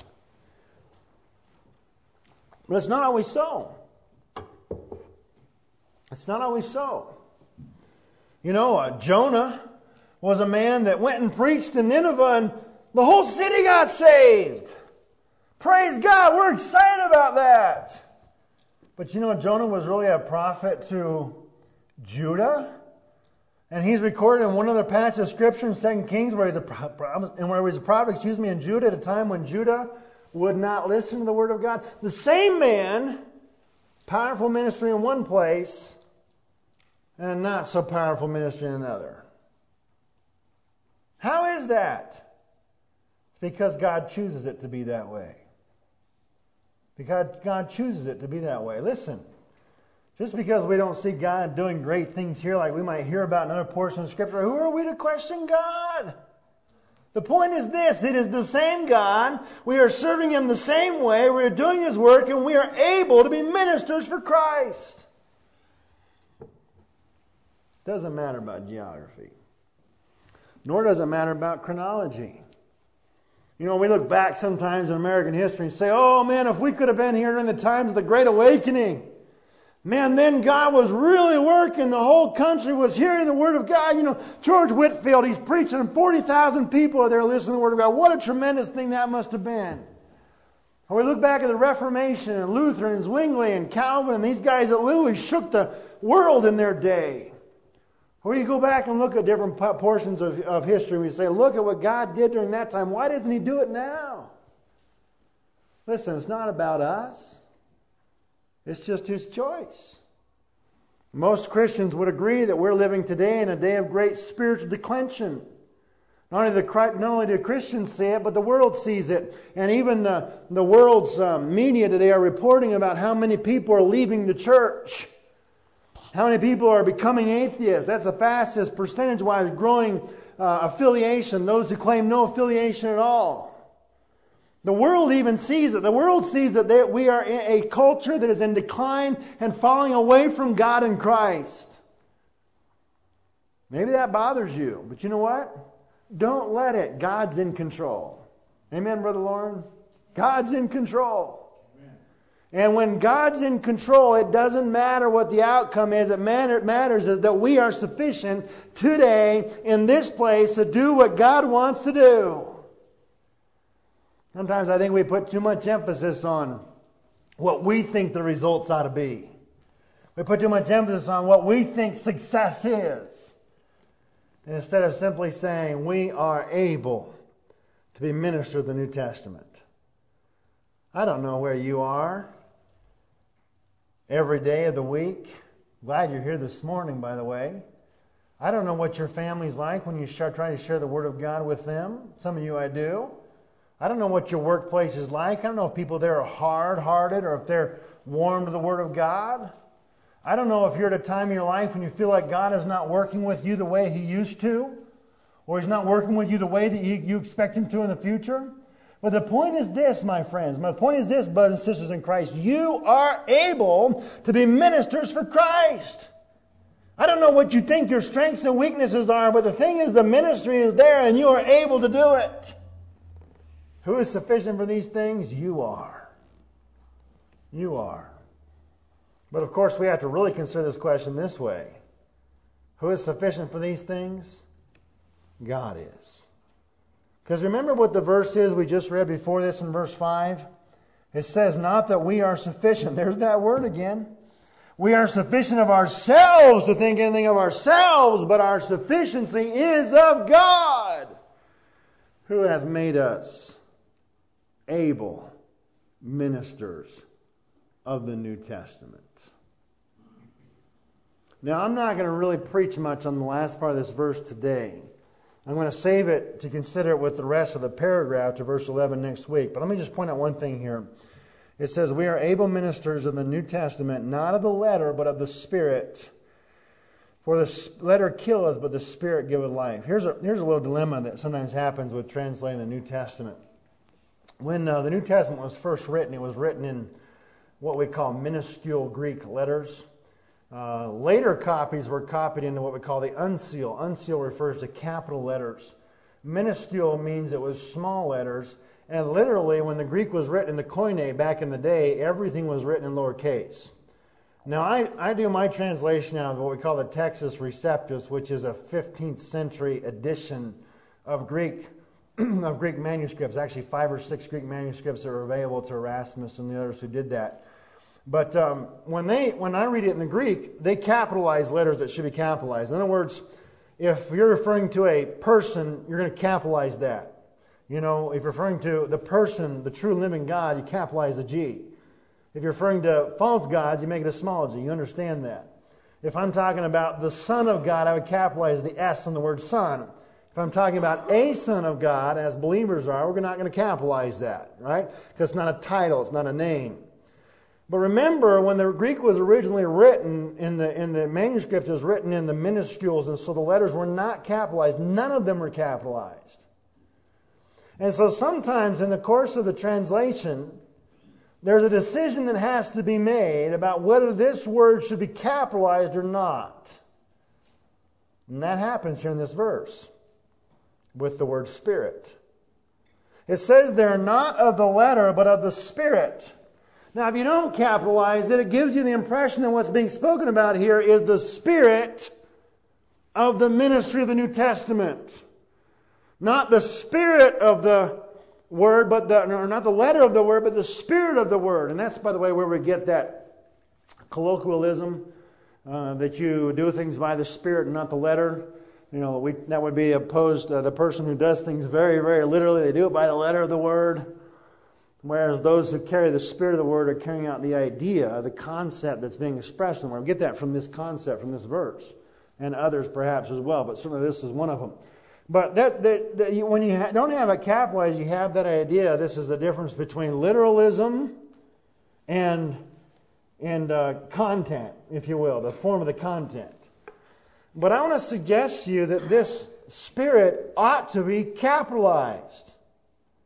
But it's not always so. It's not always so. You know, uh, Jonah was a man that went and preached in Nineveh, and the whole city got saved. Praise God, we're excited about that. But you know, Jonah was really a prophet to Judah. And he's recorded in one other passage of Scripture in Second Kings where he's a prophet, and where he was a prophet, excuse me, in Judah at a time when Judah would not listen to the Word of God. The same man, powerful ministry in one place, and not so powerful ministry in another. How is that? It's because God chooses it to be that way. Because God chooses it to be that way. Listen, just because we don't see God doing great things here like we might hear about in another portion of Scripture, who are we to question God? The point is this, it is the same God, we are serving Him the same way, we are doing His work, and we are able to be ministers for Christ. Doesn't matter about geography. Nor does it matter about chronology. You know, we look back sometimes in American history and say, oh man, if we could have been here in the times of the Great Awakening, man, then God was really working. The whole country was hearing the Word of God. You know, George Whitefield, he's preaching and forty thousand people are there listening to the Word of God. What a tremendous thing that must have been. Or we look back at the Reformation and Luther and Zwingli and Calvin and these guys that literally shook the world in their day. Or you go back and look at different portions of, of history and we say, look at what God did during that time. Why doesn't He do it now? Listen, it's not about us. It's just His choice. Most Christians would agree that we're living today in a day of great spiritual declension. Not only, the, not only do Christians see it, but the world sees it. And even the, the world's um, media today are reporting about how many people are leaving the church. How many people are becoming atheists? That's the fastest percentage-wise growing uh, affiliation. Those who claim no affiliation at all. The world even sees it. The world sees that they, we are in a culture that is in decline and falling away from God and Christ. Maybe that bothers you. But you know what? Don't let it. God's in control. Amen, Brother Lauren? God's in control. Amen. And when God's in control, it doesn't matter what the outcome is. It matters is that we are sufficient today in this place to do what God wants to do. Sometimes I think we put too much emphasis on what we think the results ought to be. We put too much emphasis on what we think success is. Instead of simply saying we are able to be ministers of the New Testament. I don't know where you are every day of the week. Glad you're here this morning, by the way. I don't know what your family's like when you start trying to share the Word of God with them. Some of you I do. I don't know what your workplace is like. I don't know if people there are hard-hearted or if they're warm to the Word of God. I don't know if you're at a time in your life when you feel like God is not working with you the way He used to, or He's not working with you the way that you, you expect Him to in the future. But the point is this, my friends. My point is this, brothers and sisters in Christ. You are able to be ministers for Christ. I don't know what you think your strengths and weaknesses are, but the thing is the ministry is there and you are able to do it. Who is sufficient for these things? You are. You are. But of course we have to really consider this question this way. Who is sufficient for these things? God is. Because remember what the verse is we just read before this in verse five? It says, not that we are sufficient. There's that word again. We are sufficient of ourselves to think anything of ourselves, but our sufficiency is of God, who hath made us able ministers of the New Testament. Now, I'm not going to really preach much on the last part of this verse today. I'm going to save it to consider it with the rest of the paragraph to verse eleven next week. But let me just point out one thing here. It says, we are able ministers of the New Testament, not of the letter, but of the Spirit. For the letter killeth, but the Spirit giveth life. Here's a, here's a little dilemma that sometimes happens with translating the New Testament. When uh, the New Testament was first written, it was written in what we call minuscule Greek letters. Uh, later copies were copied into what we call the uncial. Uncial refers to capital letters. Minuscule means it was small letters. And literally, when the Greek was written in the Koine back in the day, everything was written in lowercase. Now, I, I do my translation out of what we call the Textus Receptus, which is a fifteenth century edition of Greek of Greek manuscripts. Actually, five or six Greek manuscripts are available to Erasmus and the others who did that. But um, when they when I read it in the Greek, they capitalize letters that should be capitalized. In other words, if you're referring to a person, you're going to capitalize that. You know, if you're referring to the person, the true living God, you capitalize the G. If you're referring to false gods, you make it a small g. You understand that. If I'm talking about the Son of God, I would capitalize the S in the word Son. If I'm talking about a Son of God, as believers are, we're not going to capitalize that, right? Because it's not a title, it's not a name. But remember, when the Greek was originally written in the in the manuscripts, it was written in the minuscules, and so the letters were not capitalized. None of them were capitalized. And so sometimes in the course of the translation, there's a decision that has to be made about whether this word should be capitalized or not. And that happens here in this verse with the word Spirit. It says they're not of the letter, but of the Spirit. Now, if you don't capitalize it, it gives you the impression that what's being spoken about here is the Spirit of the ministry of the New Testament. Not the spirit of the word, but the, or not the letter of the word, but the spirit of the word. And that's, by the way, where we get that colloquialism uh, that you do things by the spirit and not the letter. You know, we, that would be opposed to the person who does things very, very literally. They do it by the letter of the word. Whereas those who carry the spirit of the word are carrying out the idea, the concept that's being expressed in the word. We get that from this concept, from this verse, and others perhaps as well. But certainly this is one of them. But that, that, that you, when you ha- don't have it capitalized, you have that idea. This is the difference between literalism and and uh, content, if you will, the form of the content. But I want to suggest to you that this Spirit ought to be capitalized.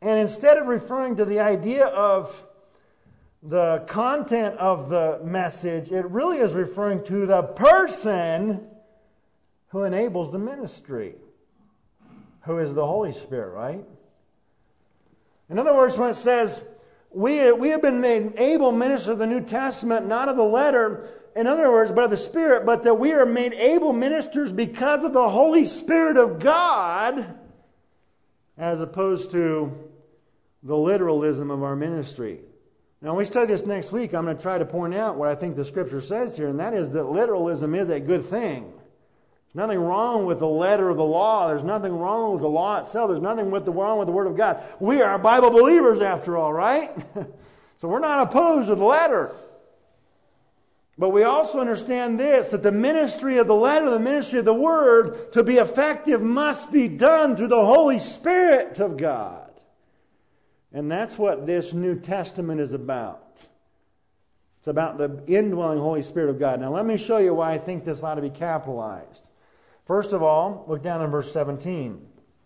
And instead of referring to the idea of the content of the message, it really is referring to the person who enables the ministry, who is the Holy Spirit, right? In other words, when it says, we, we have been made able ministers of the New Testament, not of the letter, in other words, but of the Spirit, but that we are made able ministers because of the Holy Spirit of God, as opposed to the literalism of our ministry. Now, when we study this next week, I'm going to try to point out what I think the Scripture says here, and that is that literalism is a good thing. There's nothing wrong with the letter of the law. There's nothing wrong with the law itself. There's nothing with the, wrong with the Word of God. We are Bible believers after all, right? So we're not opposed to the letter. But we also understand this, that the ministry of the letter, the ministry of the Word, to be effective must be done through the Holy Spirit of God. And that's what this New Testament is about. It's about the indwelling Holy Spirit of God. Now let me show you why I think this ought to be capitalized. First of all, look down in verse seventeen.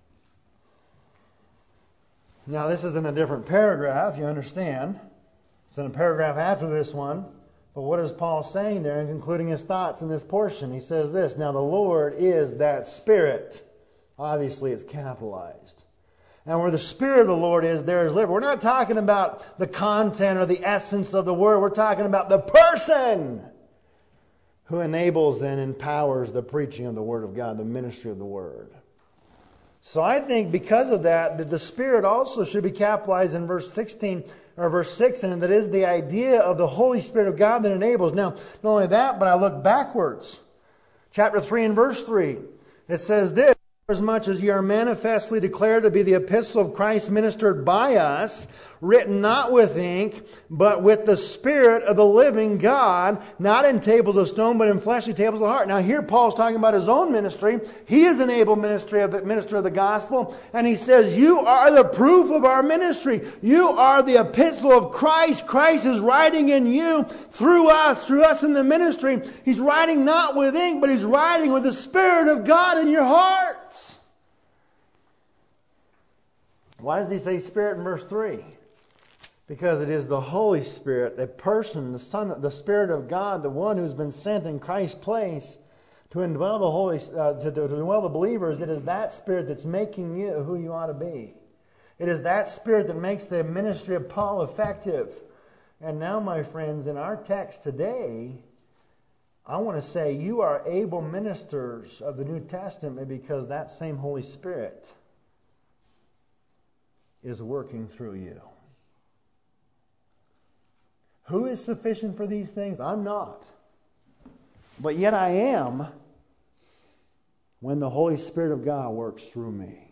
Now this is in a different paragraph, you understand. It's in a paragraph after this one. But what is Paul saying there in concluding his thoughts in this portion? He says this, now the Lord is that Spirit. Obviously it's capitalized. And where the Spirit of the Lord is, there is liberty. We're not talking about the content or the essence of the Word. We're talking about the person who enables and empowers the preaching of the Word of God, the ministry of the Word. So I think because of that, that the Spirit also should be capitalized in verse sixteen or verse six, and that is the idea of the Holy Spirit of God that enables. Now, not only that, but I look backwards. Chapter three and verse three. It says this, as much as ye are manifestly declared to be the epistle of Christ ministered by us, written not with ink, but with the Spirit of the living God, not in tables of stone, but in fleshly tables of the heart. Now here Paul's talking about his own ministry. He is an able ministry of the minister of the gospel, and he says, you are the proof of our ministry. You are the epistle of Christ. Christ is writing in you through us, through us in the ministry. He's writing not with ink, but he's writing with the Spirit of God in your hearts. Why does he say Spirit in verse three? Because it is the Holy Spirit, a person, the Son, the Spirit of God, the one who's been sent in Christ's place to indwell the Holy, uh, to, to indwell the believers. It is that Spirit that's making you who you ought to be. It is that Spirit that makes the ministry of Paul effective. And now, my friends, in our text today, I want to say you are able ministers of the New Testament because that same Holy Spirit is working through you. Who is sufficient for these things? I'm not. But yet I am when the Holy Spirit of God works through me.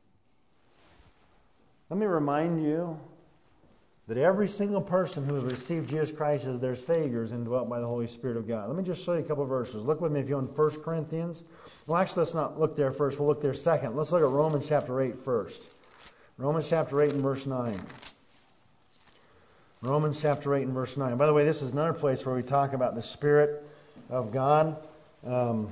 Let me remind you that every single person who has received Jesus Christ as their Savior is indwelt by the Holy Spirit of God. Let me just show you a couple of verses. Look with me if you're in First Corinthians. Well, actually, let's not look there first. We'll look there second. Let's look at Romans chapter eight first. Romans chapter eight and verse nine. Romans chapter eight and verse nine. By the way, this is another place where we talk about the Spirit of God. Um,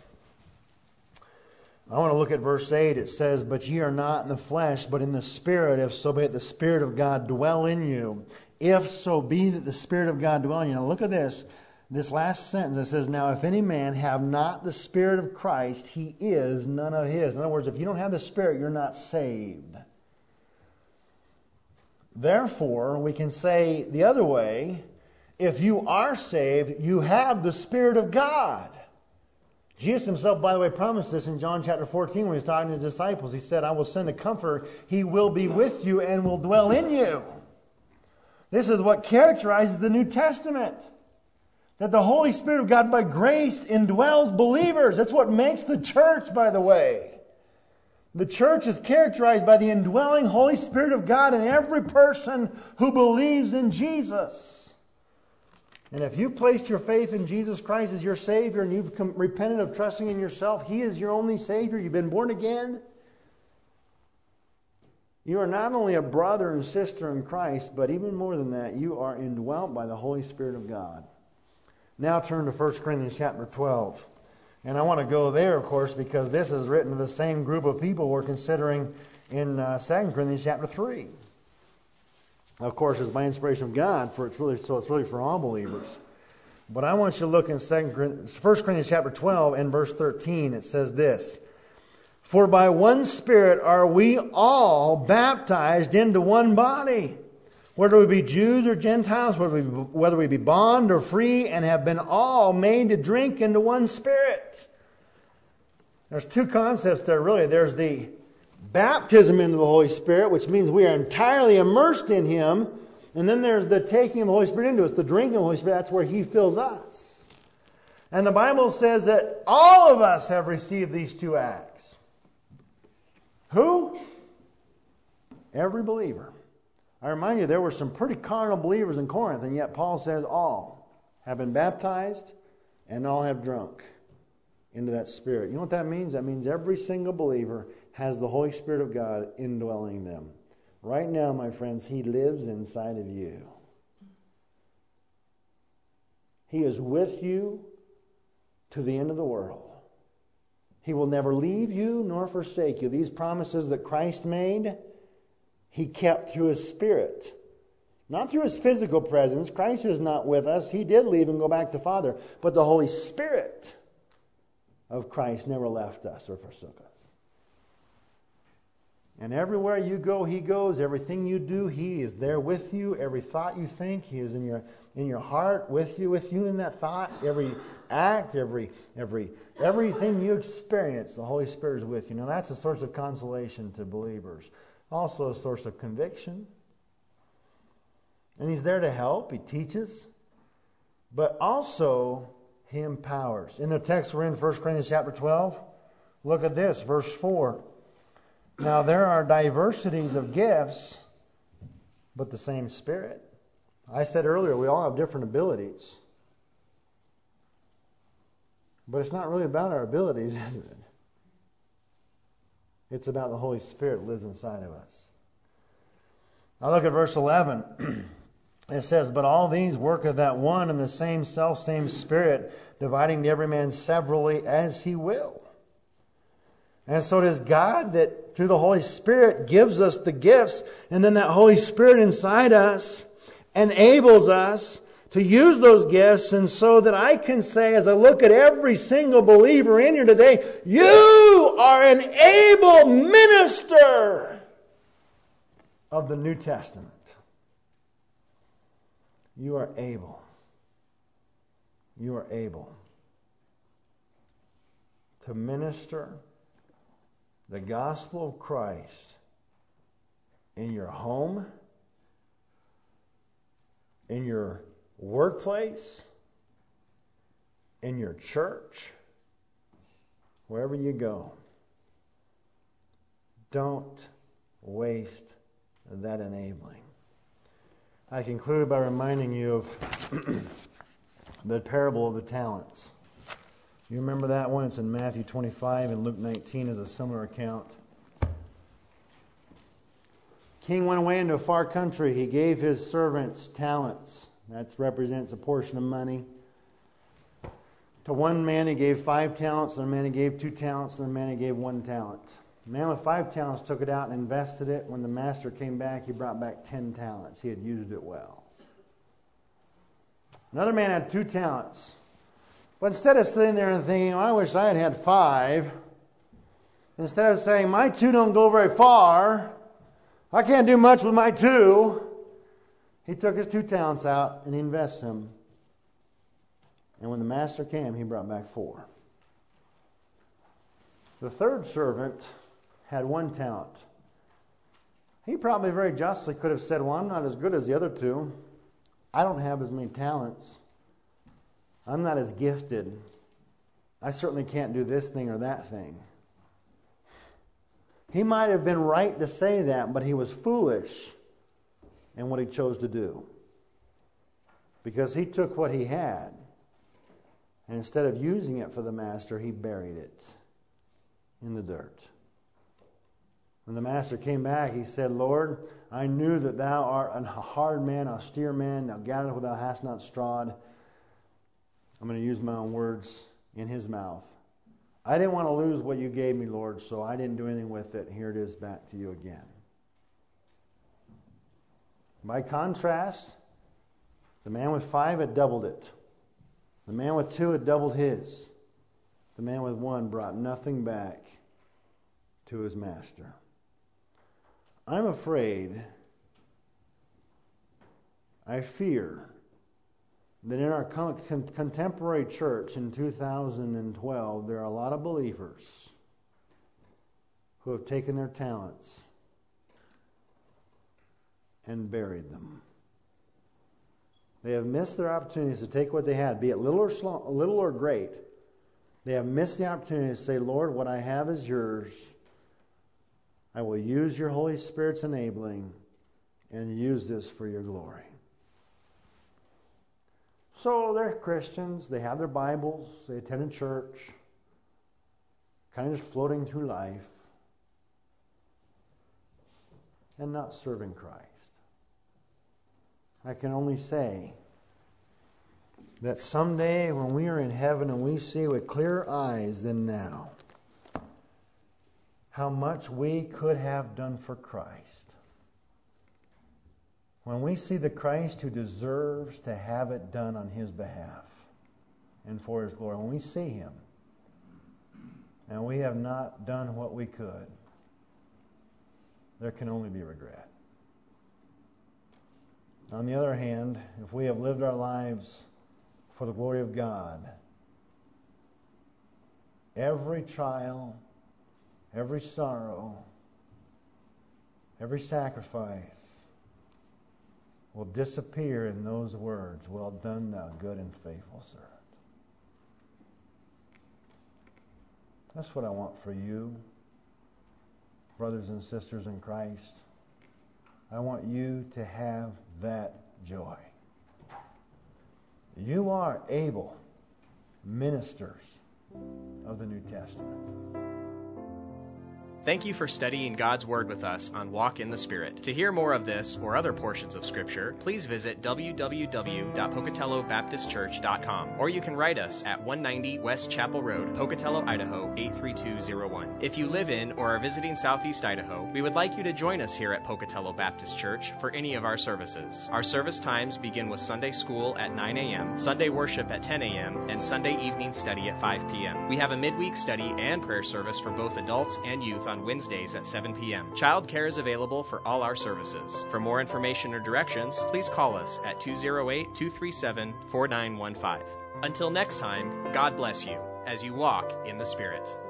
I want to look at verse eight. It says, but ye are not in the flesh, but in the Spirit, if so be it the Spirit of God dwell in you. If so be that the Spirit of God dwell in you. Now look at this. This last sentence, it says, now if any man have not the Spirit of Christ, he is none of his. In other words, if you don't have the Spirit, you're not saved. Therefore, we can say the other way, if you are saved, you have the Spirit of God. Jesus himself, by the way, promised this in John chapter fourteen when he was talking to his disciples. He said, I will send a comforter. He will be with you and will dwell in you. This is what characterizes the New Testament. That the Holy Spirit of God by grace indwells believers. That's what makes the church, by the way. The church is characterized by the indwelling Holy Spirit of God in every person who believes in Jesus. And if you placed your faith in Jesus Christ as your Savior and you've come, repented of trusting in yourself, He is your only Savior, you've been born again, you are not only a brother and sister in Christ, but even more than that, you are indwelt by the Holy Spirit of God. Now turn to First Corinthians chapter twelve. And I want to go there, of course, because this is written to the same group of people we're considering in uh, Second Corinthians chapter three. Of course, it's by inspiration of God, for it's really so it's really for all believers. But I want you to look in Second Corinthians, First Corinthians chapter twelve and verse thirteen. It says this: "For by one Spirit are we all baptized into one body, whether we be Jews or Gentiles, whether we be, whether we be bond or free, and have been all made to drink into one Spirit." There's two concepts there, really. There's the baptism into the Holy Spirit, which means we are entirely immersed in Him. And then there's the taking of the Holy Spirit into us, the drinking of the Holy Spirit. That's where He fills us. And the Bible says that all of us have received these two acts. Who? Every believer. I remind you, there were some pretty carnal believers in Corinth, and yet Paul says all have been baptized and all have drunk into that Spirit. You know what that means? That means every single believer has the Holy Spirit of God indwelling them. Right now, my friends, He lives inside of you. He is with you to the end of the world. He will never leave you nor forsake you. These promises that Christ made, He kept through His Spirit. Not through His physical presence. Christ is not with us. He did leave and go back to the Father. But the Holy Spirit of Christ never left us or forsook us. And everywhere you go, He goes. Everything you do, He is there with you. Every thought you think, He is in your in your heart with you, with you in that thought. Every act, every every everything you experience, the Holy Spirit is with you. Now that's a source of consolation to believers. Also a source of conviction. And He's there to help. He teaches. But also He empowers. In the text we're in, First Corinthians chapter twelve, look at this, verse four. "Now there are diversities of gifts, but the same Spirit." I said earlier, we all have different abilities. But it's not really about our abilities, is it? It's about the Holy Spirit that lives inside of us. Now look at verse eleven. It says, "But all these work of that one and the same self, same Spirit, dividing to every man severally as He will." And so it is God that, through the Holy Spirit, gives us the gifts. And then that Holy Spirit inside us enables us to use those gifts. And so that I can say, as I look at every single believer in here today, you are an able minister of the New Testament. You are able. You are able to minister the gospel of Christ in your home, in your workplace, in your church, wherever you go. Don't waste that enabling. I conclude by reminding you of the parable of the talents. You remember that one? It's in Matthew twenty-five, and Luke nineteen is a similar account. King went away into a far country. He gave his servants talents. That represents a portion of money. To one man he gave five talents, and a man he gave two talents, and a man he gave one talent. The man with five talents took it out and invested it. When the master came back, he brought back ten talents. He had used it well. Another man had two talents. But instead of sitting there and thinking, oh, I wish I had had five, instead of saying, my two don't go very far, I can't do much with my two, he took his two talents out and he invested them. And when the master came, he brought back four. The third servant had one talent. He probably very justly could have said, well, I'm not as good as the other two. I don't have as many talents. I'm not as gifted. I certainly can't do this thing or that thing. He might have been right to say that, but he was foolish in what he chose to do. Because he took what he had, and instead of using it for the master, he buried it in the dirt. When the master came back, he said, Lord, I knew that thou art a hard man, austere man, thou gatherest what thou hast not strawed. I'm going to use my own words in his mouth. I didn't want to lose what you gave me, Lord, so I didn't do anything with it. Here it is back to you again. By contrast, the man with five had doubled it. The man with two had doubled his. The man with one brought nothing back to his master. I'm afraid, I fear, that in our con- contemporary church in two thousand twelve, there are a lot of believers who have taken their talents and buried them. They have missed their opportunities to take what they had, be it little or small, little or great. They have missed the opportunity to say, Lord, what I have is yours. I will use your Holy Spirit's enabling and use this for your glory. So they're Christians, they have their Bibles, they attend a church, kind of just floating through life and not serving Christ. I can only say that someday when we are in heaven and we see with clearer eyes than now how much we could have done for Christ, when we see the Christ who deserves to have it done on His behalf and for His glory, when we see Him and we have not done what we could, there can only be regret. On the other hand, if we have lived our lives for the glory of God, every trial, every sorrow, every sacrifice will disappear in those words, well done, thou good and faithful servant. That's what I want for you, brothers and sisters in Christ. I want you to have that joy. You are able ministers of the New Testament. Thank you for studying God's Word with us on Walk in the Spirit. To hear more of this or other portions of Scripture, please visit w w w dot pocatello baptist church dot com, or you can write us at one ninety West Chapel Road, Pocatello, Idaho eight three two zero one. If you live in or are visiting Southeast Idaho, we would like you to join us here at Pocatello Baptist Church for any of our services. Our service times begin with Sunday school at nine a.m., Sunday worship at ten a.m., and Sunday evening study at five p.m. We have a midweek study and prayer service for both adults and youth on Wednesdays at seven p.m. Child care is available for all our services. For more information or directions, please call us at two oh eight, two three seven, four nine one five. Until next time, God bless you as you walk in the Spirit.